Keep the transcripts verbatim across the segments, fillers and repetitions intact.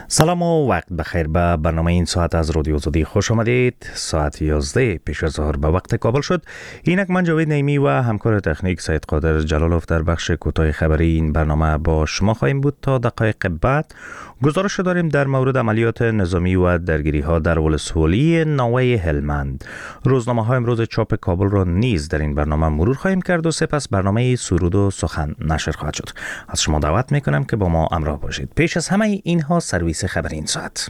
سلام و وقت بخیر. به برنامه این ساعت از رادیو آزادی خوش آمدید. ساعت یازده پیش از ظهر به وقت کابل شد. اینک من جاوید نعیمی و همکار تکنیک سید قادر جلالوف در بخش کوتاه خبری این برنامه با شما خواهیم بود. تا دقایق بعد گزارش داریم در مورد عملیات نظامی و درگیری ها در ولسوالی ناوه هلمند. روزنامه های امروز چاپ کابل را نیز در این برنامه مرور خواهیم کرد و سپس برنامه سرود و سخن نشر خواهد شد. از شما دعوت میکنم که با ما همراه باشید. پیش از همه اینها سرویس خبری این ساعت.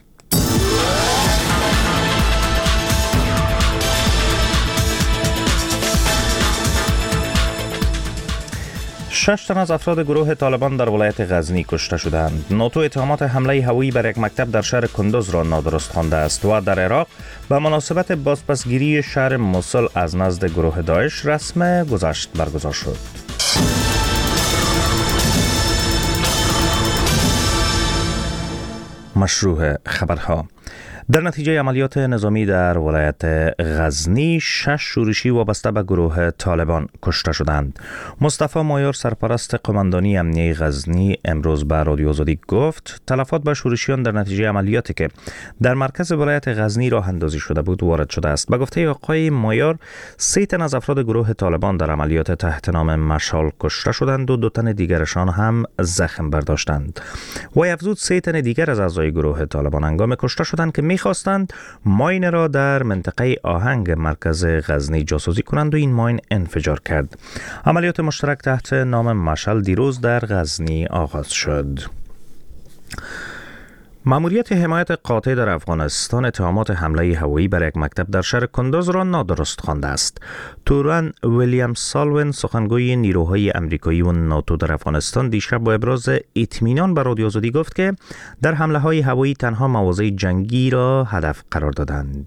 شش تن از افراد گروه طالبان در ولایت غزنی کشته شدند. ناتو اتهامات حمله هوایی بر یک مکتب در شهر کندوز را نادرست خوانده است و در عراق به مناسبت بازپسگیری شهر موصل از نزد گروه داعش رسم گذشت برگزار شد. مشروع خبرها. در نتیجه عملیات نظامی در ولایت غزنی شش شورشی وابسته به گروه طالبان کشته شدند. مصطفی مایار سرپرست قماندانی امنیه غزنی امروز به رادیو آزادی گفت تلفات به شورشیان در نتیجه عملیاتی که در مرکز ولایت غزنی راه اندازی شده بود وارد شده است. به گفته آقای مایار سه تن از افراد گروه طالبان در عملیات تحت نام مشال کشته شدند و دو تن دیگرشان هم زخم برداشتند. وی افزود سه تن دیگر از اعضای گروه طالبان هنگام کشته شدند که می‌خواستند ماین را در منطقه آهنگ مرکز غزنی جاسوزی کنند و این ماین انفجار کرد. عملیات مشترک تحت نام مشعل دیروز در غزنی آغاز شد. ماموریت حمایت قاطع در افغانستان اتهامات حمله هوایی بر یک مکتب در شهر کندوز را نادرست خوانده است. توران ویلیام سالوین سخنگوی نیروهای امریکایی و ناتو در افغانستان دیشب با ابراز اطمینان به رادیو آزادی گفت که در حمله های هوایی تنها مواضع جنگی را هدف قرار دادند.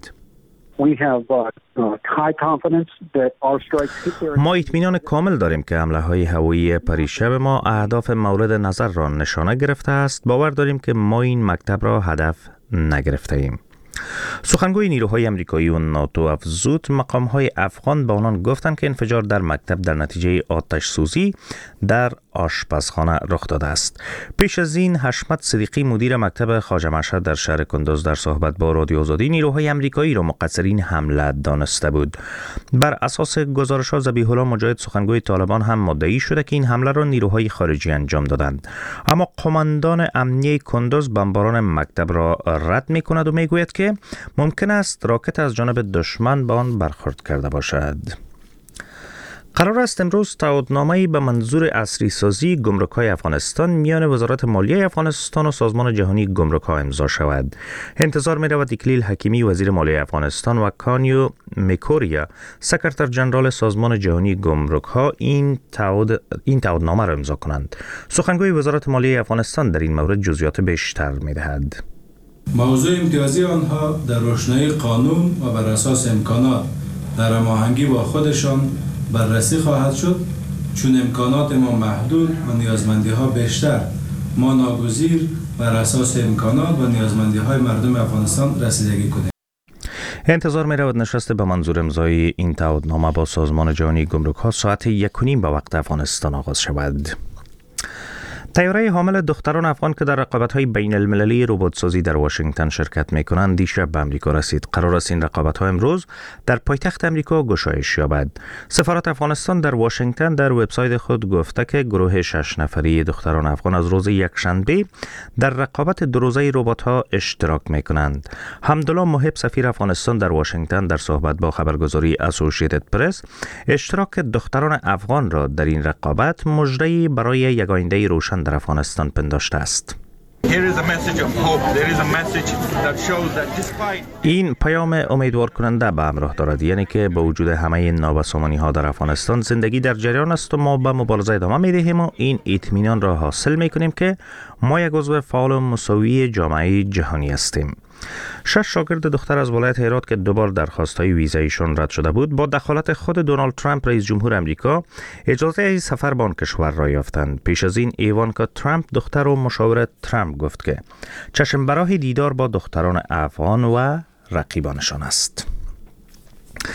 ما اطمینان کامل داریم که حمله های هوایی پریشب ما اهداف مورد نظر را نشانه گرفته است. باور داریم که ما این مکتب را هدف نگرفته ایم. سخنگوی نیروهای امریکایی و ناتو افزود مقام‌های افغان به آنان گفتند که انفجار در مکتب در نتیجه آتش سوزی در آشپزخانه رخ داده است. پیش از این حشمت صدیقی مدیر مکتب خواجه مشهد در شهر کندوز در صحبت با رادیو آزادی نیروهای امریکایی را مقصر این حمله دانسته بود. بر اساس گزارش‌ها ذبیح الله مجاهد سخنگوی طالبان هم مدعی شده که این حمله را نیروهای خارجی انجام دادند. اما قماندان امنیه کندوز بمباران مکتب را رد می‌کند و می‌گوید که ممکن است راکت از جانب دشمن به آن برخورد کرده باشد. قرار است امروز تعهدنامه‌ای به منظور عصری سازی گمرک‌های افغانستان میان وزارت مالیه افغانستان و سازمان جهانی گمرک‌ها امضا شود. انتظار می‌رود اکلیل حکیمی وزیر مالیه افغانستان و کانیو میکوریا سکرتر ژنرال سازمان جهانی گمرک‌ها این تعهد این تعهدنامه را امضا کنند. سخنگوی وزارت مالیه افغانستان در این مورد جزئیات بیشتر می‌دهد. موضوع امتیازی آنها در روشنایی قانون و بر اساس امکانات در هماهنگی با خودشان بررسی خواهد شد. چون امکانات ما محدود و نیازمندی ها بیشتر، ما ناگزیر بر اساس امکانات و نیازمندی های مردم افغانستان رسیدگی کنیم. انتظار می رود نشست به منظور امضای این تعهدنامه با سازمان جهانی گمرک‌ها ساعت یک و نیم به وقت افغانستان آغاز شود. طیاره حامل دختران افغان که در رقابت‌های بین المللی ربات‌سازی در واشنگتن شرکت می‌کنند دیشب به امریکا رسید. قرار است این رقابت‌ها امروز در پایتخت امریکا گشایش یابد. سفارت افغانستان در واشنگتن در وبسایت خود گفته که گروه شش نفری دختران افغان از روز یکشنبه در رقابت دو روزه ربات‌ها اشتراک می‌کنند. حمدالله محب سفیر افغانستان در واشنگتن در صحبت با خبرگزاری اسوسییتد پرس اشتراک دختران افغان را در این رقابت مژده‌ای برای یک آینده روشن در افغانستان پنداشته است. این پیام امیدوار کننده به همراه دارد، یعنی که با وجود همه نابسامانی ها در افغانستان زندگی در جریان است و ما به مبارزه ادامه می دهیم و این اطمینان را حاصل می کنیم که ما یک عضو فعال و مساوی جامعه جهانی هستیم. شش شاگرد دختر از ولایت هرات که دوبار درخواست‌های ویزایشان رد شده بود با دخالت خود دونالد ترامپ رئیس جمهور امریکا اجازه سفر به آن کشور را یافتند. پیش از این ایوانکا ترامپ دختر و مشاور ترامپ گفت که چشم براه دیدار با دختران افغان و رقیبانشان است.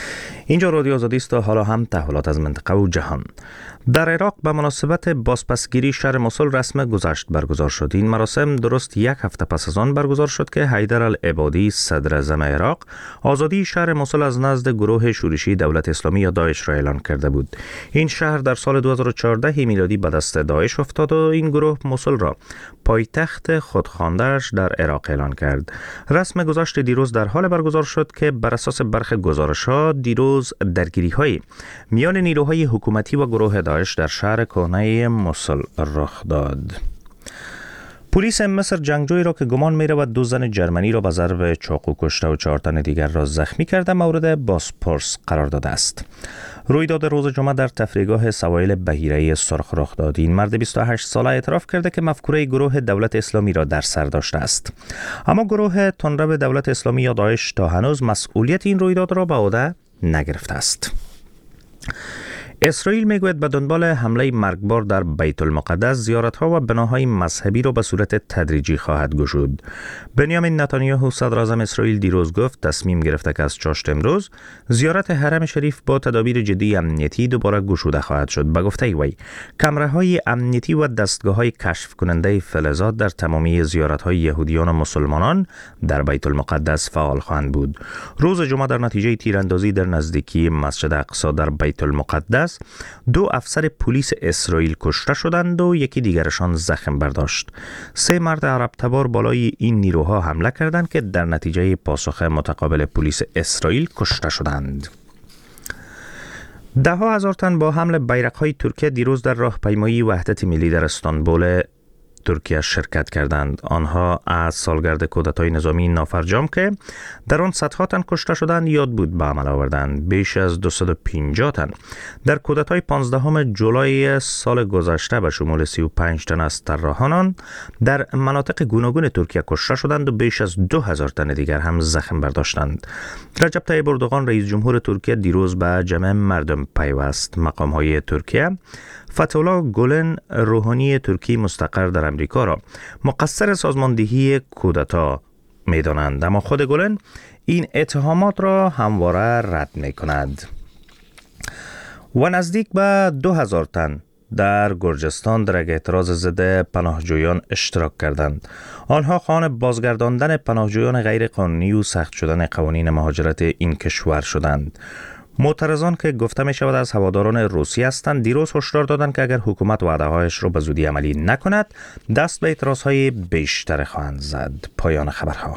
اینجا رادیو آزادی است و حالا هم تحولات از منطقه و جهان. در عراق به مناسبت بازپسگیری شهر موسول رسم گذشت برگزار شد. این مراسم درست یک هفته پس از آن برگزار شد که حیدر العبادی صدر اعظم عراق آزادی شهر موسول از نزد گروه شورشی دولت اسلامی یا داعش را اعلان کرده بود. این شهر در سال دو هزار و چهارده میلادی به دست داعش افتاد و این گروه موسول را پایتخت خودخوانده‌اش در عراق اعلان کرد. رسم گذشت دیروز در حال برگزار شد که بر اساس برخی گزارش‌ها دیروز درگیری‌های میان نیروهای حکومتی و گروه داعش در شهر کهنه موسول رخ داد. پلیس مصر جنگجویی را که گمان می‌رود دو زن جرمنی را به ضرب چاقو کشته و چهار تن دیگر را زخمی کرده مورد بازپرس قرار داده است. رویداد روز جمعه در تفریحگاه سواحل بحیره سرخ رخ داد. این مرد بیست و هشت ساله اعتراف کرده که مفکوره گروه دولت اسلامی را در سر داشته است. اما گروه تندرو دولت اسلامی یا داعش تا هنوز مسئولیت این رویداد را به عهده نگرفته است. اسرائیل میگوید به دنبال حمله مرگبار در بیت المقدس زیارت‌ها و بناهای مذهبی را به صورت تدریجی خواهد گشود. بنیامین نتانیاهو صدر اعظم اسرائیل دیروز گفت تصمیم گرفته که از چاشت امروز زیارت حرم شریف با تدابیر جدی امنیتی دوباره گشوده خواهد شد. به گفته وی کامراهای امنیتی و دستگاه‌های کشف کننده فلزات در تمامی زیارت‌های یهودیان و مسلمانان در بیت المقدس فعال خواهند بود. روز جمعه در نتیجه تیراندازی در نزدیکی مسجد اقصی در بیت المقدس دو افسر پلیس اسرائیل کشته شدند و یکی دیگرشان زخم برداشت. سه مرد عرب تبار بالای این نیروها حمله کردند که در نتیجه پاسخ متقابل پلیس اسرائیل کشته شدند. ده ها هزار تن با حمل بیرق‌های ترکیه دیروز در راهپیمایی وحدت ملی در استانبول ترکیه شرکت کردند. آنها از سالگرد کودتای نظامی نافرجام که در آن صدها تن کشته شدند یاد بود به عمل آوردند. بیش از دویست و پنجاه تن در کودتای پانزدهم جولای سال گذشته به شمول سی و پنج تن از طراحان در مناطق گوناگون ترکیه کشته شدند و بیش از دو هزار تن دیگر هم زخم برداشتند. رجب طیب اردوغان رئیس جمهور ترکیه دیروز به جمع مردم پیوست. مقام‌های ترکیه فتح‌الله گولن روحانی ترکی مستقر در امریکا را مقصر سازماندهی کودتا می‌دانند، اما خود گولن این اتهامات را همواره رد می‌کند. و نزدیک به دو هزار تن در گرجستان در یک اعتراض ضد پناهجویان اشتراک کردند. آنها خواهان بازگرداندن پناهجویان غیر قانونی و سخت شدن قوانین مهاجرت این کشور شدند. معترضان که گفته می شود از هواداران روسی هستند دیروز هشدار دادند که اگر حکومت وعده‌هایش را به زودی عملی نکند دست به اعتراضهای بیشتر خواهند زد. پایان خبرها.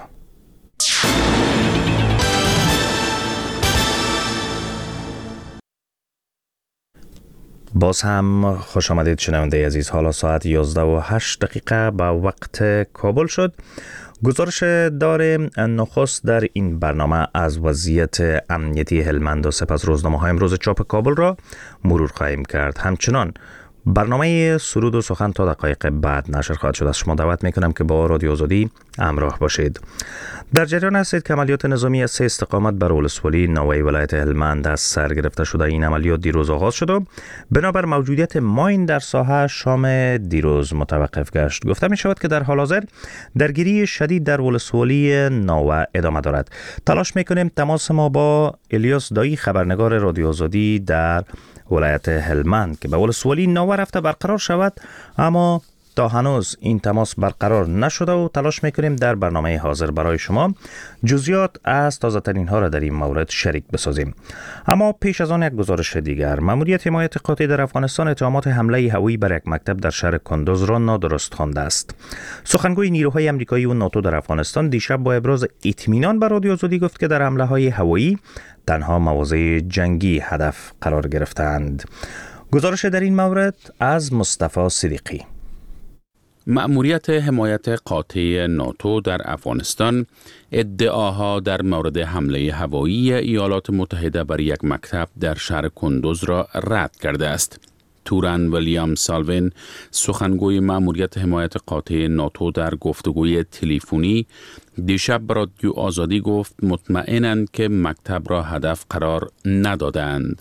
باز هم خوش آمدید شنونده عزیز. حالا ساعت یازده و هشت دقیقه به وقت کابل شد. گزارش دار نخست در این برنامه از وضعیت امنیتی هلمند و سپس روزنامه‌های امروز چاپ کابل را مرور خواهیم کرد. همچنان برنامه سرود و سخن تا دقایق بعد نشر خواهد شد. از شما دعوت میکنم که با رادیو آزادی همراه باشید. در جریان هستید که عملیات نظامی از سه استقامت بر ولسوالی نوای ولایت هلمند از سر گرفته شده. این عملیات دیروز آغاز شد و بنابر موجودیت ماین در ساحه شام دیروز متوقف گشت. گفته می شود که در حال حاضر درگیری شدید در ولسوالی نوه ادامه دارد. تلاش میکنیم تماس ما با الیاس دایی خبرنگار رادیو آزادی در ولایت هلمند که به ولسوالی نوه رفته برقرار شود، اما تا هنوز این تماس برقرار نشده و تلاش میکنیم در برنامه حاضر برای شما جزئیات از تازه ترین ها را در این مورد شریک بسازیم. اما پیش از آن یک گزارش دیگر. ماموریت حمایت قاطع در افغانستان اتهامات حمله هوایی بر یک مکتب در شهر کندوز را نادرست خوانده است. سخنگوی نیروهای آمریکایی و ناتو در افغانستان دیشب با ابراز اطمینان بر رادیو آزادی گفت که در حمله های هوایی تنها مواضع جنگی هدف قرار گرفتند. گزارش در این مورد از مصطفی صدیقی. مأموریت حمایت قاطع ناتو در افغانستان ادعاها در مورد حمله هوایی ایالات متحده بر یک مکتب در شهر کندوز را رد کرده است. توران ویلیام سالوین، سخنگوی مأموریت حمایت قاطع ناتو، در گفتگوی تلفنی دیشب به رادیو آزادی گفت مطمئنند که مکتب را هدف قرار ندادند.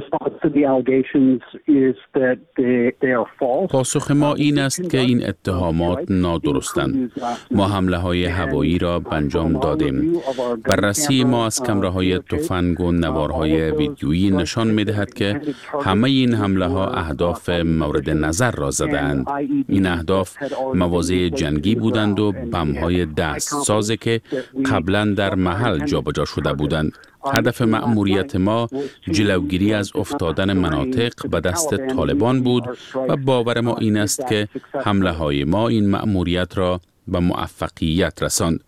پاسخ ما این است که این اتهامات نادرستند. ما حمله های هوایی را انجام دادیم. بررسی ما از کمره های تفنگ و نوارهای ویدیویی نشان می دهد که همه این حمله ها اهداف مورد نظر را زدند. این اهداف مواضع جنگی بودند و بم های دست سازی که قبلا در محل جابجا شده بودند. هدف مأموریت ما جلوگیری از افتادن مناطق به دست طالبان بود و باور ما این است که حمله های ما این مأموریت را به موفقیت رساند.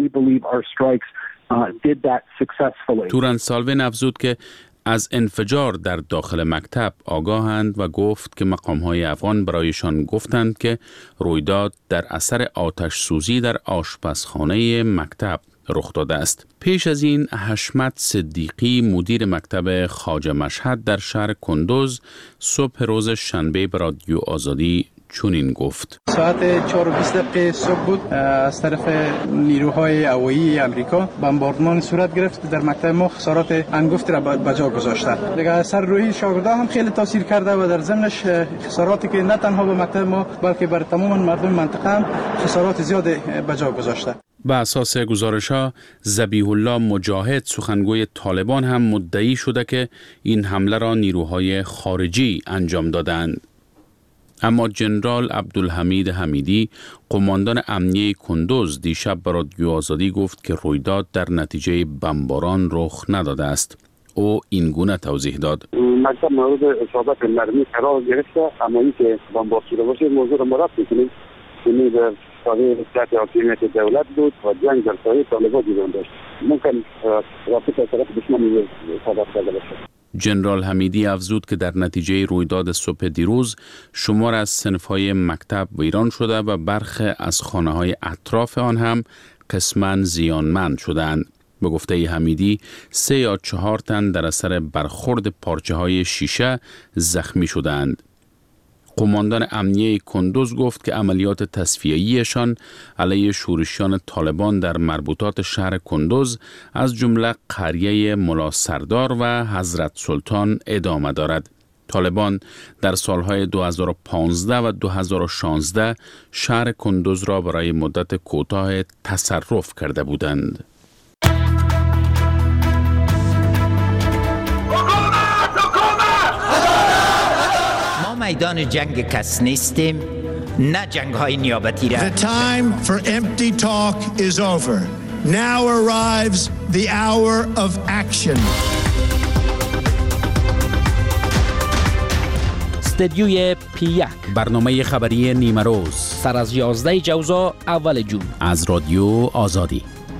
تورن سالوین افزود که از انفجار در داخل مکتب آگاهند و گفت که مقام‌های افغان برایشان گفتند که رویداد در اثر آتش سوزی در آشپزخانه مکتب رخ داده است. پیش از این حشمت صدیقی مدیر مکتب خواجه مشهد در شهر کندوز صبح روز شنبه به رادیو آزادی چنین گفت: ساعت چهار و بیست دقیقه صبح بود، از طرف نیروهای هوایی امریکا بمباردمان صورت گرفت. در مکتب ما خسارات انگفتی را به جا گذاشته. دیگه سر روحی شاگردان هم خیلی تاثیر کرده و در ضمنش خساراتی که نه تنها به مکتب ما بلکه بر تمام مردم منطقه هم خسارات زیاد به جا گذاشته. به اساس گزارش‌ها ذبیح الله مجاهد سخنگوی طالبان هم مدعی شده که این حمله را نیروهای خارجی انجام دادند. اما جنرال عبدالحمید حمیدی قماندان امنیه کندوز دیشب به رادیو آزادی گفت که رویداد در نتیجه بمباران رخ نداده است. او این گونه توضیح داد: مکتب مورد اصابت مرمی قرار گرفته، اما این که بمبار شده باشه موضوع را مرد می‌کنیم. این در ساحه تحت حاکمیت دولت بود و جنگ در ساحه طالبان دیدن داشت. ممکن رابطه از طرف دشمن صادر کرده باشه. جنرال حمیدی افزود که در نتیجه رویداد صبح دیروز شمار از صنف‌های مکتب ویران شده و برخی از خانه‌های اطراف آن هم قسماً زیانمند شدند. به گفته حمیدی سه یا چهار تن در اثر برخورد پارچه‌های شیشه زخمی شدند. قماندان امنیه کندوز گفت که عملیات تصفیه‌ایشان علیه شورشیان طالبان در مربوطات شهر کندوز از جمله قریه ملا سردار و حضرت سلطان ادامه دارد. طالبان در سالهای دو هزار و پانزده و دو هزار و شانزده شهر کندوز را برای مدت کوتاه تصرف کرده بودند. میدان جنگ کس نیستیم، نه جنگ های نیابتی را. The time for empty talk is over. Now arrives the hour of action. استدیوی پی یک، برنامه خبری نیمه روز، سر از یازده جوزا اول جون، از رادیو آزادی.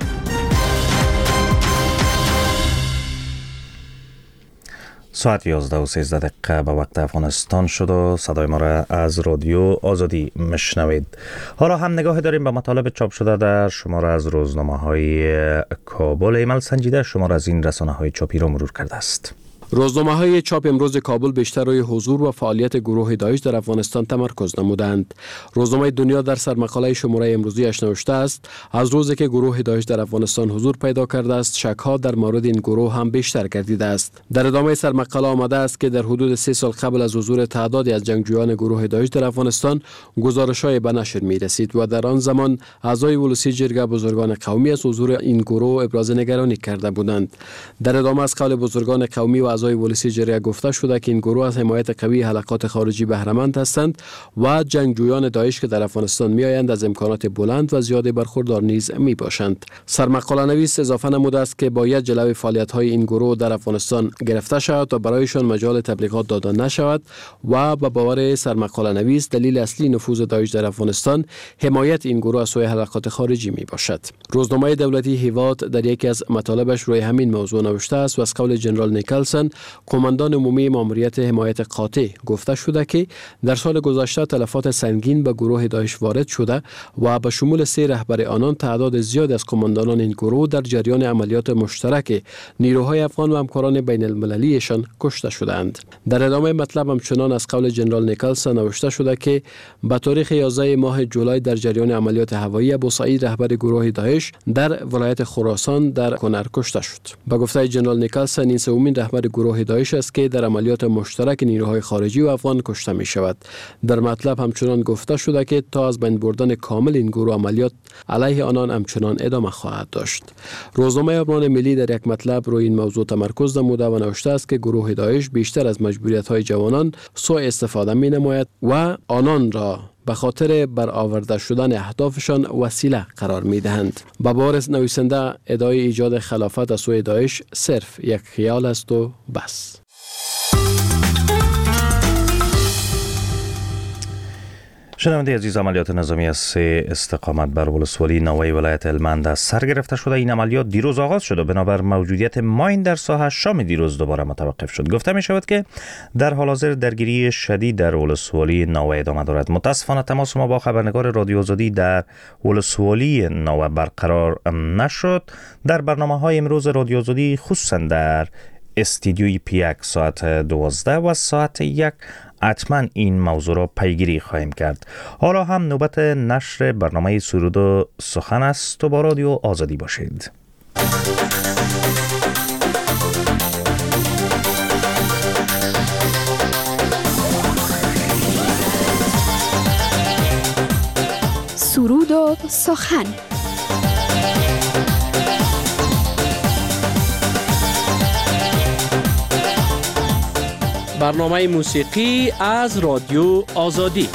ساعت یازده و سیزده دقیقه به وقت افغانستان شد و صدای ما را از رادیو آزادی مشنوید. حالا هم نگاه داریم به مطالب چاپ شده در شماره از روزنامه های کابل. ایمل سنجیده شماره از این رسانه های چاپی را مرور کرده است. روزنامه های چاپ امروز کابل بیشتر روی حضور و فعالیت گروه داعش در افغانستان تمرکز نمودند. روزنامه دنیا در سرمقاله شماره امروزیش نوشته است: از روزی که گروه داعش در افغانستان حضور پیدا کرده است، شک‌ها در مورد این گروه هم بیشتر گردیده است. در ادامه سرمقاله آمده است که در حدود سه سال قبل از حضور تعدادی از جنگجویان گروه داعش در افغانستان گزارش‌های به نشر می‌رسید و در آن زمان اعضای ولسی جرگه بزرگان قومی از حضور این گروه ابراز نگرانی کرده بودند. در ادامه از قول بزرگان قومی و اعضای ولسی جرگه گفته شده که این گروه از حمایت قوی حلقات خارجی بهره‌مند هستند و جنگجویان داعش که در افغانستان میآیند از امکانات بلند و زیاد برخوردار نیز می باشند. سرمقاله نویس اضافه نموده است که باید جلوی فعالیت‌های این گروه در افغانستان گرفته شود تا برایشان مجال تبلیغات داده نشود و به باور سرمقاله نویس دلیل اصلی نفوذ داعش در افغانستان حمایت این گروه از سوی حلقات خارجی می باشد. روزنامه دولتی هیواد در یکی از مطالبش روی همین موضوع نوشته است و از قول جنرال نیکلسن سوزن قماندان عمومی ماموریت حمایت قاطع گفته شده که در سال گذشته تلفات سنگین به گروه داعش وارد شده و به شمول سه رهبر آنان تعداد زیاد از قماندانان این گروه در جریان عملیات مشترک نیروهای افغان و همکاران بین المللیشان کشته شدند. در ادامه مطلب همچنان از قول جنرال نیکلسون نوشته شده که به تاریخ یازده ماه جولای در جریان عملیات هوایی ابو سعید رهبر گروه داعش در ولایت خراسان در کنر کشته شد. با گفته جنرال نیکلسون این سومین رهبر گروه داعش است که در عملیات مشترک نیروهای خارجی و افغان کشته می شود. در مطلب همچنان گفته شده که تا از بین بردن کامل این گروه عملیات علیه آنان همچنان ادامه خواهد داشت. روزنامه آبان ملی در یک مطلب روی این موضوع تمرکز نموده و نوشته است که گروه داعش بیشتر از مجبوریت‌های جوانان سوء استفاده می‌نماید و آنان را به خاطر برآورده شدن اهدافشان وسیله قرار می‌دهند. با بارز نویسنده ادعای ایجاد خلافت از سوی داعش صرف یک خیال است و بس. شنونده عزیز، عملیات نظامی از سه استقامت بر ولسوالی نوای ولایت هلمند از سر گرفته شده. این عملیات دیروز آغاز شد و بنابر موجودیت ماین در ساحه شام دیروز دوباره متوقف شد. گفته می شود که در حال حاضر درگیری شدید در ولسوالی نوای ادامه دارد. متاسفانه تماس ما با خبرنگار رادیو آزادی در ولسوالی نوای برقرار نشد. در برنامه‌های امروز رادیو آزادی خصوصا در استودیوی پیک ساعت دوازده و ساعت یک حتما این موضوع را پیگیری خواهیم کرد. حالا هم نوبت نشر برنامه سرود و سخن است و با رادیو آزادی باشید. سرود و سخن. برنامه موسیقی از رادیو آزادی.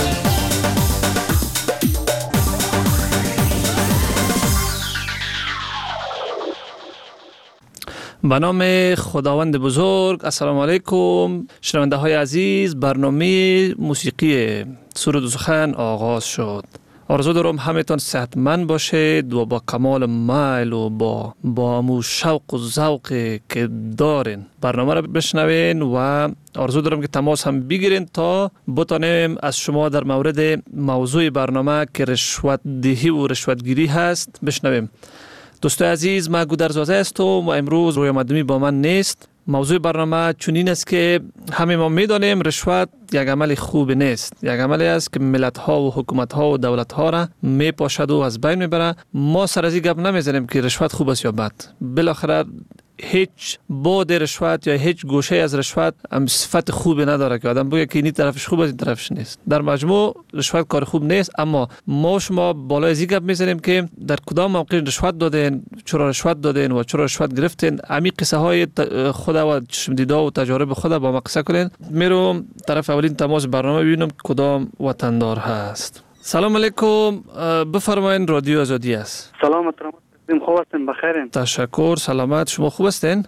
به نام خداوند بزرگ. السلام علیکم شنونده های عزیز. برنامه موسیقی سرود و سخن آغاز شد. آرزو دارم همتون صحتمند باشید و با کمال میل و با با مو شوق و ذوق که دارین برنامه را بشنوین و آرزو دارم که تماس هم بگیرین تا بتانیم از شما در مورد موضوع برنامه که رشوت دهی و رشوت گیری هست بشنویم. دوستای عزیز، من گودرزاده هستم و امروز روی مدمی با من نیست. موضوع برنامه چنین است که همه ما میدانیم رشوت یک عمل خوب نیست. یک عملی است که ملت ها و حکومت ها و دولت ها را میپاشد و از بین میبره. ما سر از این گپ نمیزنیم که رشوت خوب است یا بد. بالاخره هیچ بعد رشوت یا هیچ گوشه از رشوت هم صفت خوبی نداره که آدم بگه که این طرفش خوب است این طرفش نیست. در مجموع رشوت کار خوب نیست، اما ما شما بالای از این گپ میزنیم که در کدام موقع رشوت دادین، چرا رشوت دادین و چرا رشوت گرفتین. همین قصه های خود و چشم دیده و تجارب خود با ما قصه کنین. میرم طرف اولین تماس برنامه ببینم کدام وطندار هست. سلام علیکم، بفرمایید رادیو آزادی است. سلام محترم، خوب هستین؟ بخیرین؟ تشکر، سلامت. شما خوب هستین؟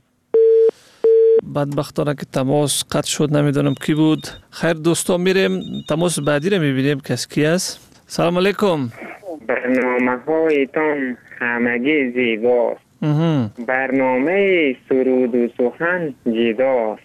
بدبختانه که تماس قطع شد، نمیدونم کی بود. خیر دوستان، میریم تماس بعدی رو میبینیم کس کی است. سلام علیکم. برنامه هایتان همگی زیباست. برنامه سرود و سخن جداست.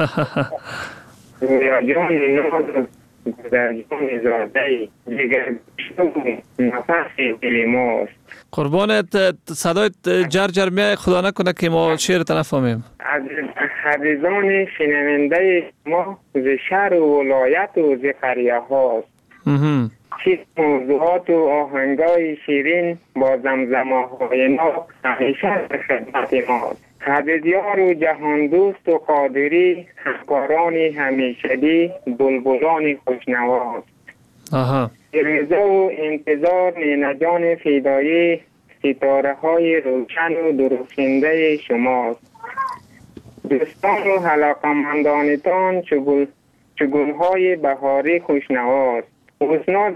رویا جان ناز در جان زاده دیگر شو نفس دل ماست. قربانت، صدایت جر جر میای، خدا نکنه که ما شعر نفهمیم. از حریزان شنونده ما ز شهر و ولایت و ز قریه هاست. چیز موضوعات و آهنگای شیرین با زمزمه های ناب همیشه به خدمت ماست. حبیبیار و جهان دوست و قادری همکاران همیشگی بلبلان خوشنواست. آها. رضا و انتظار نینجان فدایی ستاره های روشن و درخشنده شماست. دوستان و علاقه‌مندانتان چگل های بهاری خوشنواست. اسناد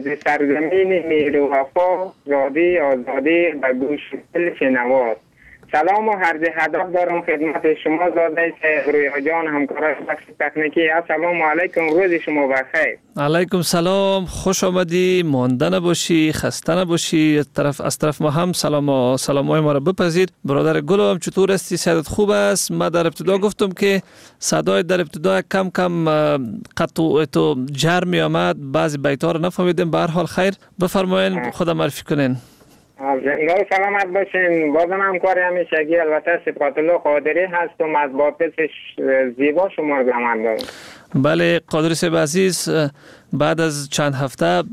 سرزمین میر و وفا زاده آزاده به گوش دل شنواست. سلام و عرض ادب دارم خدمت شما زاده رویا جان همکارای بخش تکنیکی. السلام علیکم، روز شما بخیر. علیکم سلام، خوش آمدی، مانده نباشی، خسته نباشی. طرف از طرف ما هم سلام و سلامای ما را بپذیر. برادر گلم چطور هستی؟ صحت خوب است؟ ما در ابتدا گفتم که صدای در ابتدا کم کم قطع تو جر می آمد، بعضی بیت‌ها را نفهمیدیم. به هر حال خیر، بفرمایید، خدا معرفی کنین. زنده و سلامت باشین. بازم همکار همیشگی البته صفات الله قادری هستم، از باپس زیبا شما زمان دارم. بله قادری صاحب عزیز، بعد از چند هفته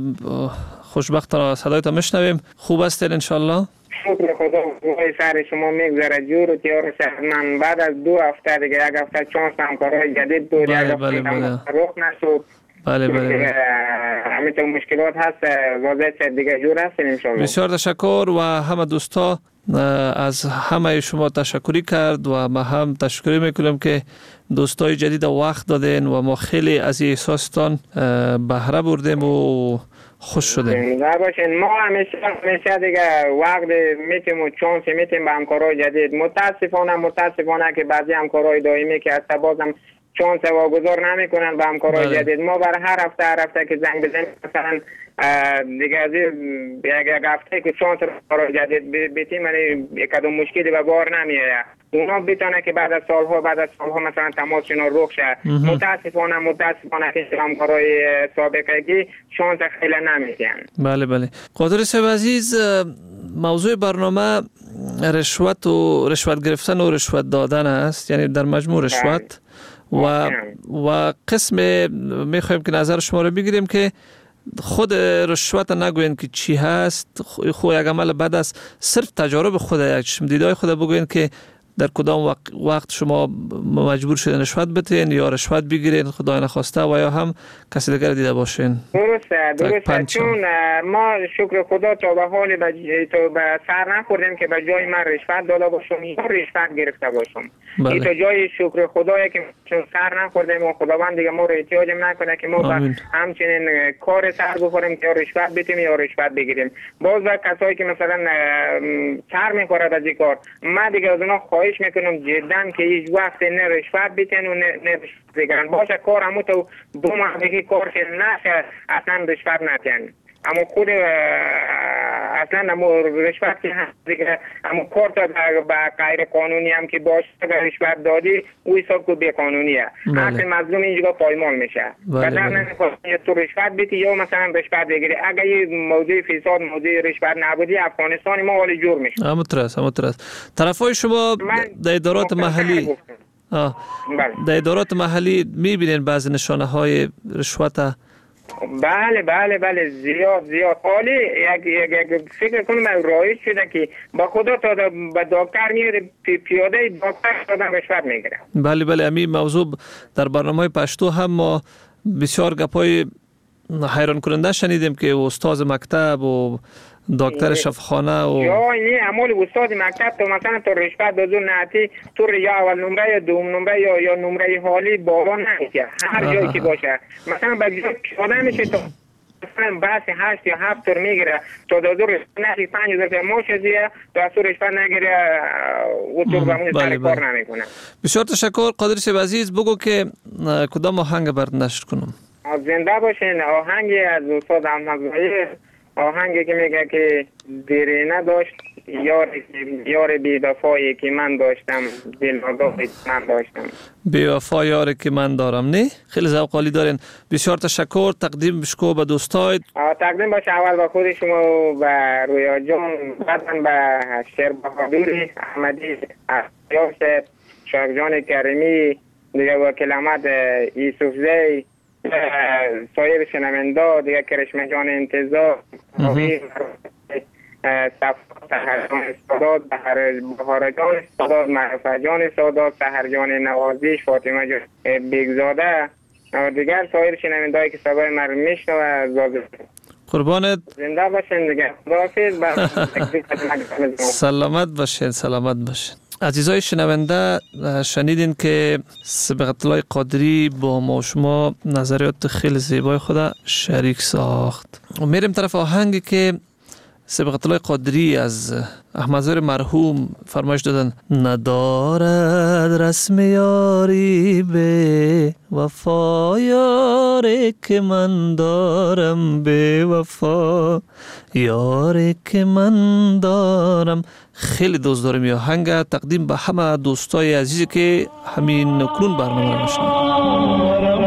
خوشبختانه صدایتان میشنویم. خوب هستین انشالله؟ شکر خدا، روی سر شما میگذره جور و تیار شد. من بعد از دو هفته دیگه یک هفته چانس همکارای جدید بود، یک هفته رخ نشد. بله بله همینطور مشکلات هست، واضح دیگه جور هستین انشالله. بسیار تشکر و همه دوستا از همه شما تشکری کرد و ما هم تشکری میکنم که دوستای جدید وقت دادین و ما خیلی از احساستان بهره بردیم و خوش شدیم. باشین. ما همیشه همیشه دیگه وقت میتیم و چانس میتیم به همکارای جدید. متاسفانه متاسفانه که بعضی همکارای دائمی که هست بازم چانس واگذار نمیکنن به همکارای جدید. ما بر هر هفته هر هفته که زنگ بزنیم مثلا دیگه از یک هفته که چانس همکارای جدید بیتیم، یعنی یک کدوم مشکلی به بار نمیاد. اونا بتونه که بعد از سالها بعد از سالها مثلا تماسشون رخ شه. متاسفانه متاسفانه که همکارای سابقگی شانس خیلی نمیدن. بله بله. قادری صاحب عزیز، موضوع برنامه رشوت و رشوت گرفتن و رشوت دادن است، یعنی در مجموع رشوت و و قسم میخوایم که نظر شما رو بگیریم که خود رشوت نگوین که چی هست، خود یک عمل بد است، صرف تجارب خود، یک چشم دیدای خود بگوین که در کدام وقت, وقت شما مجبور شدین رشوت بتین یا رشوت بگیرین خدای نخواسته و یا هم کسی دیگر دیده باشین. درسته درسته، چون ما شکر خدا تا به حال تو به سر نخوردیم که به جای من رشوت داده باشم یا رشوت گرفته باشم. بله. این تا جای شکر خدایی که چون سر نخوردیم و خداوند دیگه ما رو احتیاجم نکنه که ما همچنین کار سر بخوریم که یا رشوت بتیم یا رشوت بگیریم. باز و کسایی که مثلا سر میخورد از این کار، من دیگه از اونا خواهش میکنم جدا که هیچ وقت نه رشوت بتن و نه نه بگیرن. باشه کار همو تو دو ماه دیگه کار که نشه اصلا رشوت نتن. اما خود اصلا اما رشوت که هست دیگه، اما کار تا به غیر قانونی هم که باشه اگر رشوت دادی او حساب که بی قانونیه. حق مظلوم اینجا پایمال میشه. و در نمیخواست تو رشوت بیتی یا مثلا رشوت بگیری. اگر یه موضوع فساد موضوع رشوت نبودی افغانستان ما حال جور میشه. همون ترس همون ترس طرفای شما در ادارات محلی آه. در ادارات محلی میبینین بعضی نشانه های رشوت؟ بله بله بله زیاد زیاد. حالی یک یک فکر کنم رایج شده که با خدا تا به دکتر میره پیاده دکتر دادن رشوت میگیره. بله بله، همین موضوع در برنامه پشتو هم ما بسیار گپای حیران کننده شنیدیم که استاد مکتب و دکتر شفاخانه و یا این عمل استاد مکتب تو مثلا تو رشوت دادو نهتی تو یا اول نمره یا دوم نمره یا یا نمره حالی بابا نمیشه هر جایی که باشه. مثلا به جای پیاده میشه تو مثلا بحث هشت یا هفت تور میگیره تو دادو رشوت نهتی پنج هزار تا ماش زیه تو از رشوت نگیره و تو بمونه سر کار نمیکنه. بسیار تشکر قادری صاحب عزیز. بگو که کدام آهنگ برات نشر کنم؟ زنده باشین. آهنگی از استاد احمدزایی، آهنگی که میگه که دیرینه داشت یار یار بی وفایی که من داشتم دل آگاهی من داشتم. بی وفا یاری که من دارم. نه خیلی ذوق عالی دارین. بسیار تشکر. تقدیم بشکو به دوستای. تقدیم باشه اول به خود شما و به رویا جان، بعدا به شیر بهادری احمدی، یاش شاک جان کریمی دیگه و کلمات یوسف زی، سایر شنونده دیگه کرشمه جان انتظار، سهرجان سادات، بهارجان سادات، معرفجان سادات، سهرجان نوازیش، فاطمه جان بیگزاده و دیگر سایر شنوندهایی که صدای من میشنوه زاده قربانت. زنده باشین دیگه. خداحافظ. سلامت باشین سلامت باشین. عزیزای شنونده، شنیدین که سبقت الله قادری با ما شما نظریات خیلی زیبای خود شریک ساخت. و میریم طرف آهنگی که سبقت الله قادری از احمد ظاهر مرحوم فرمایش دادن ندارد رسم یاری به وفا یاری که من دارم به وفا یاری که من دارم. خیلی دوست دارم یا آهنگ تقدیم به همه دوستای عزیزی که همین نکنون برنامه رو میشنن.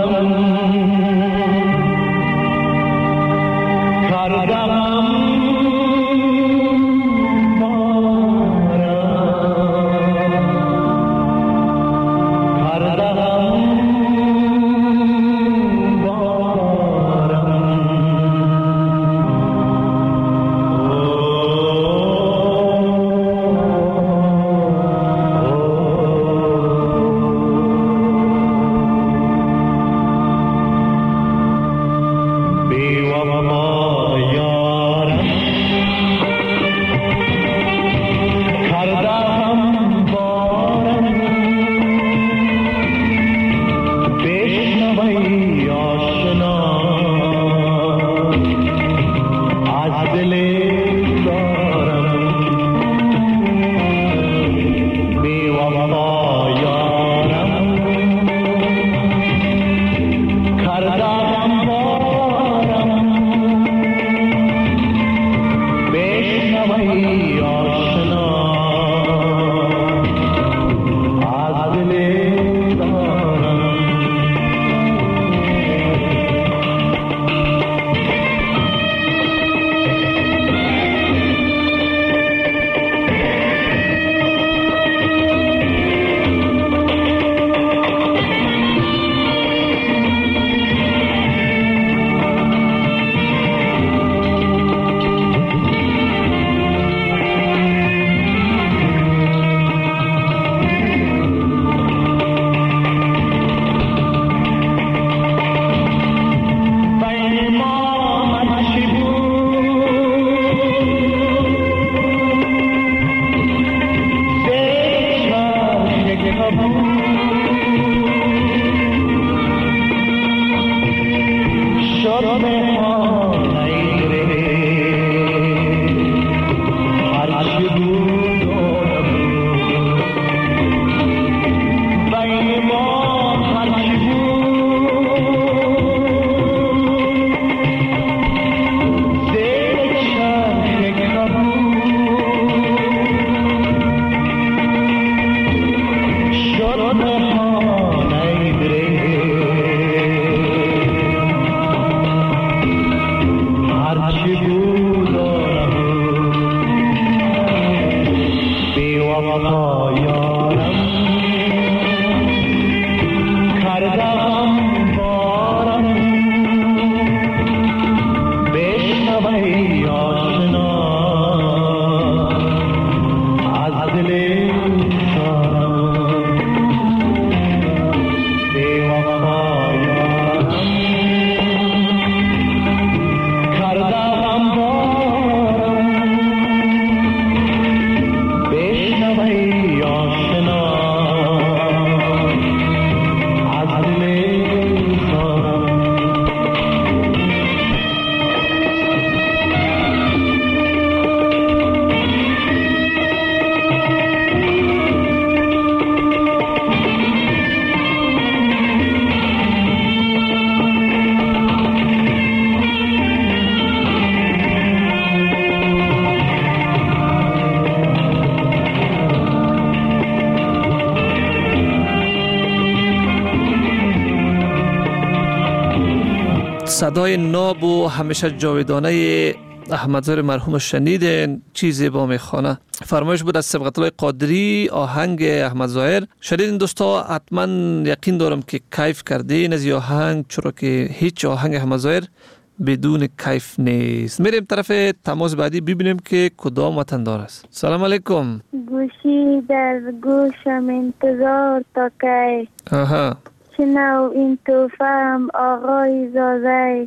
صدای ناب و همیشه جاودانه احمد ظاهر مرحوم شنیدین. چیزی با میخوانه فرمایش بود از سبقت الله قادری، آهنگ احمد ظاهر. شنیدین دوستا؟ حتما یقین دارم که کیف کردین از این آهنگ، چرا که هیچ آهنگ احمد ظاهر بدون کیف نیست. میریم طرف تماس بعدی ببینیم که کدام وطندار است. سلام علیکم. گوشی در گوشم انتظار تا کی، آها شنو این توفم آقای زازه،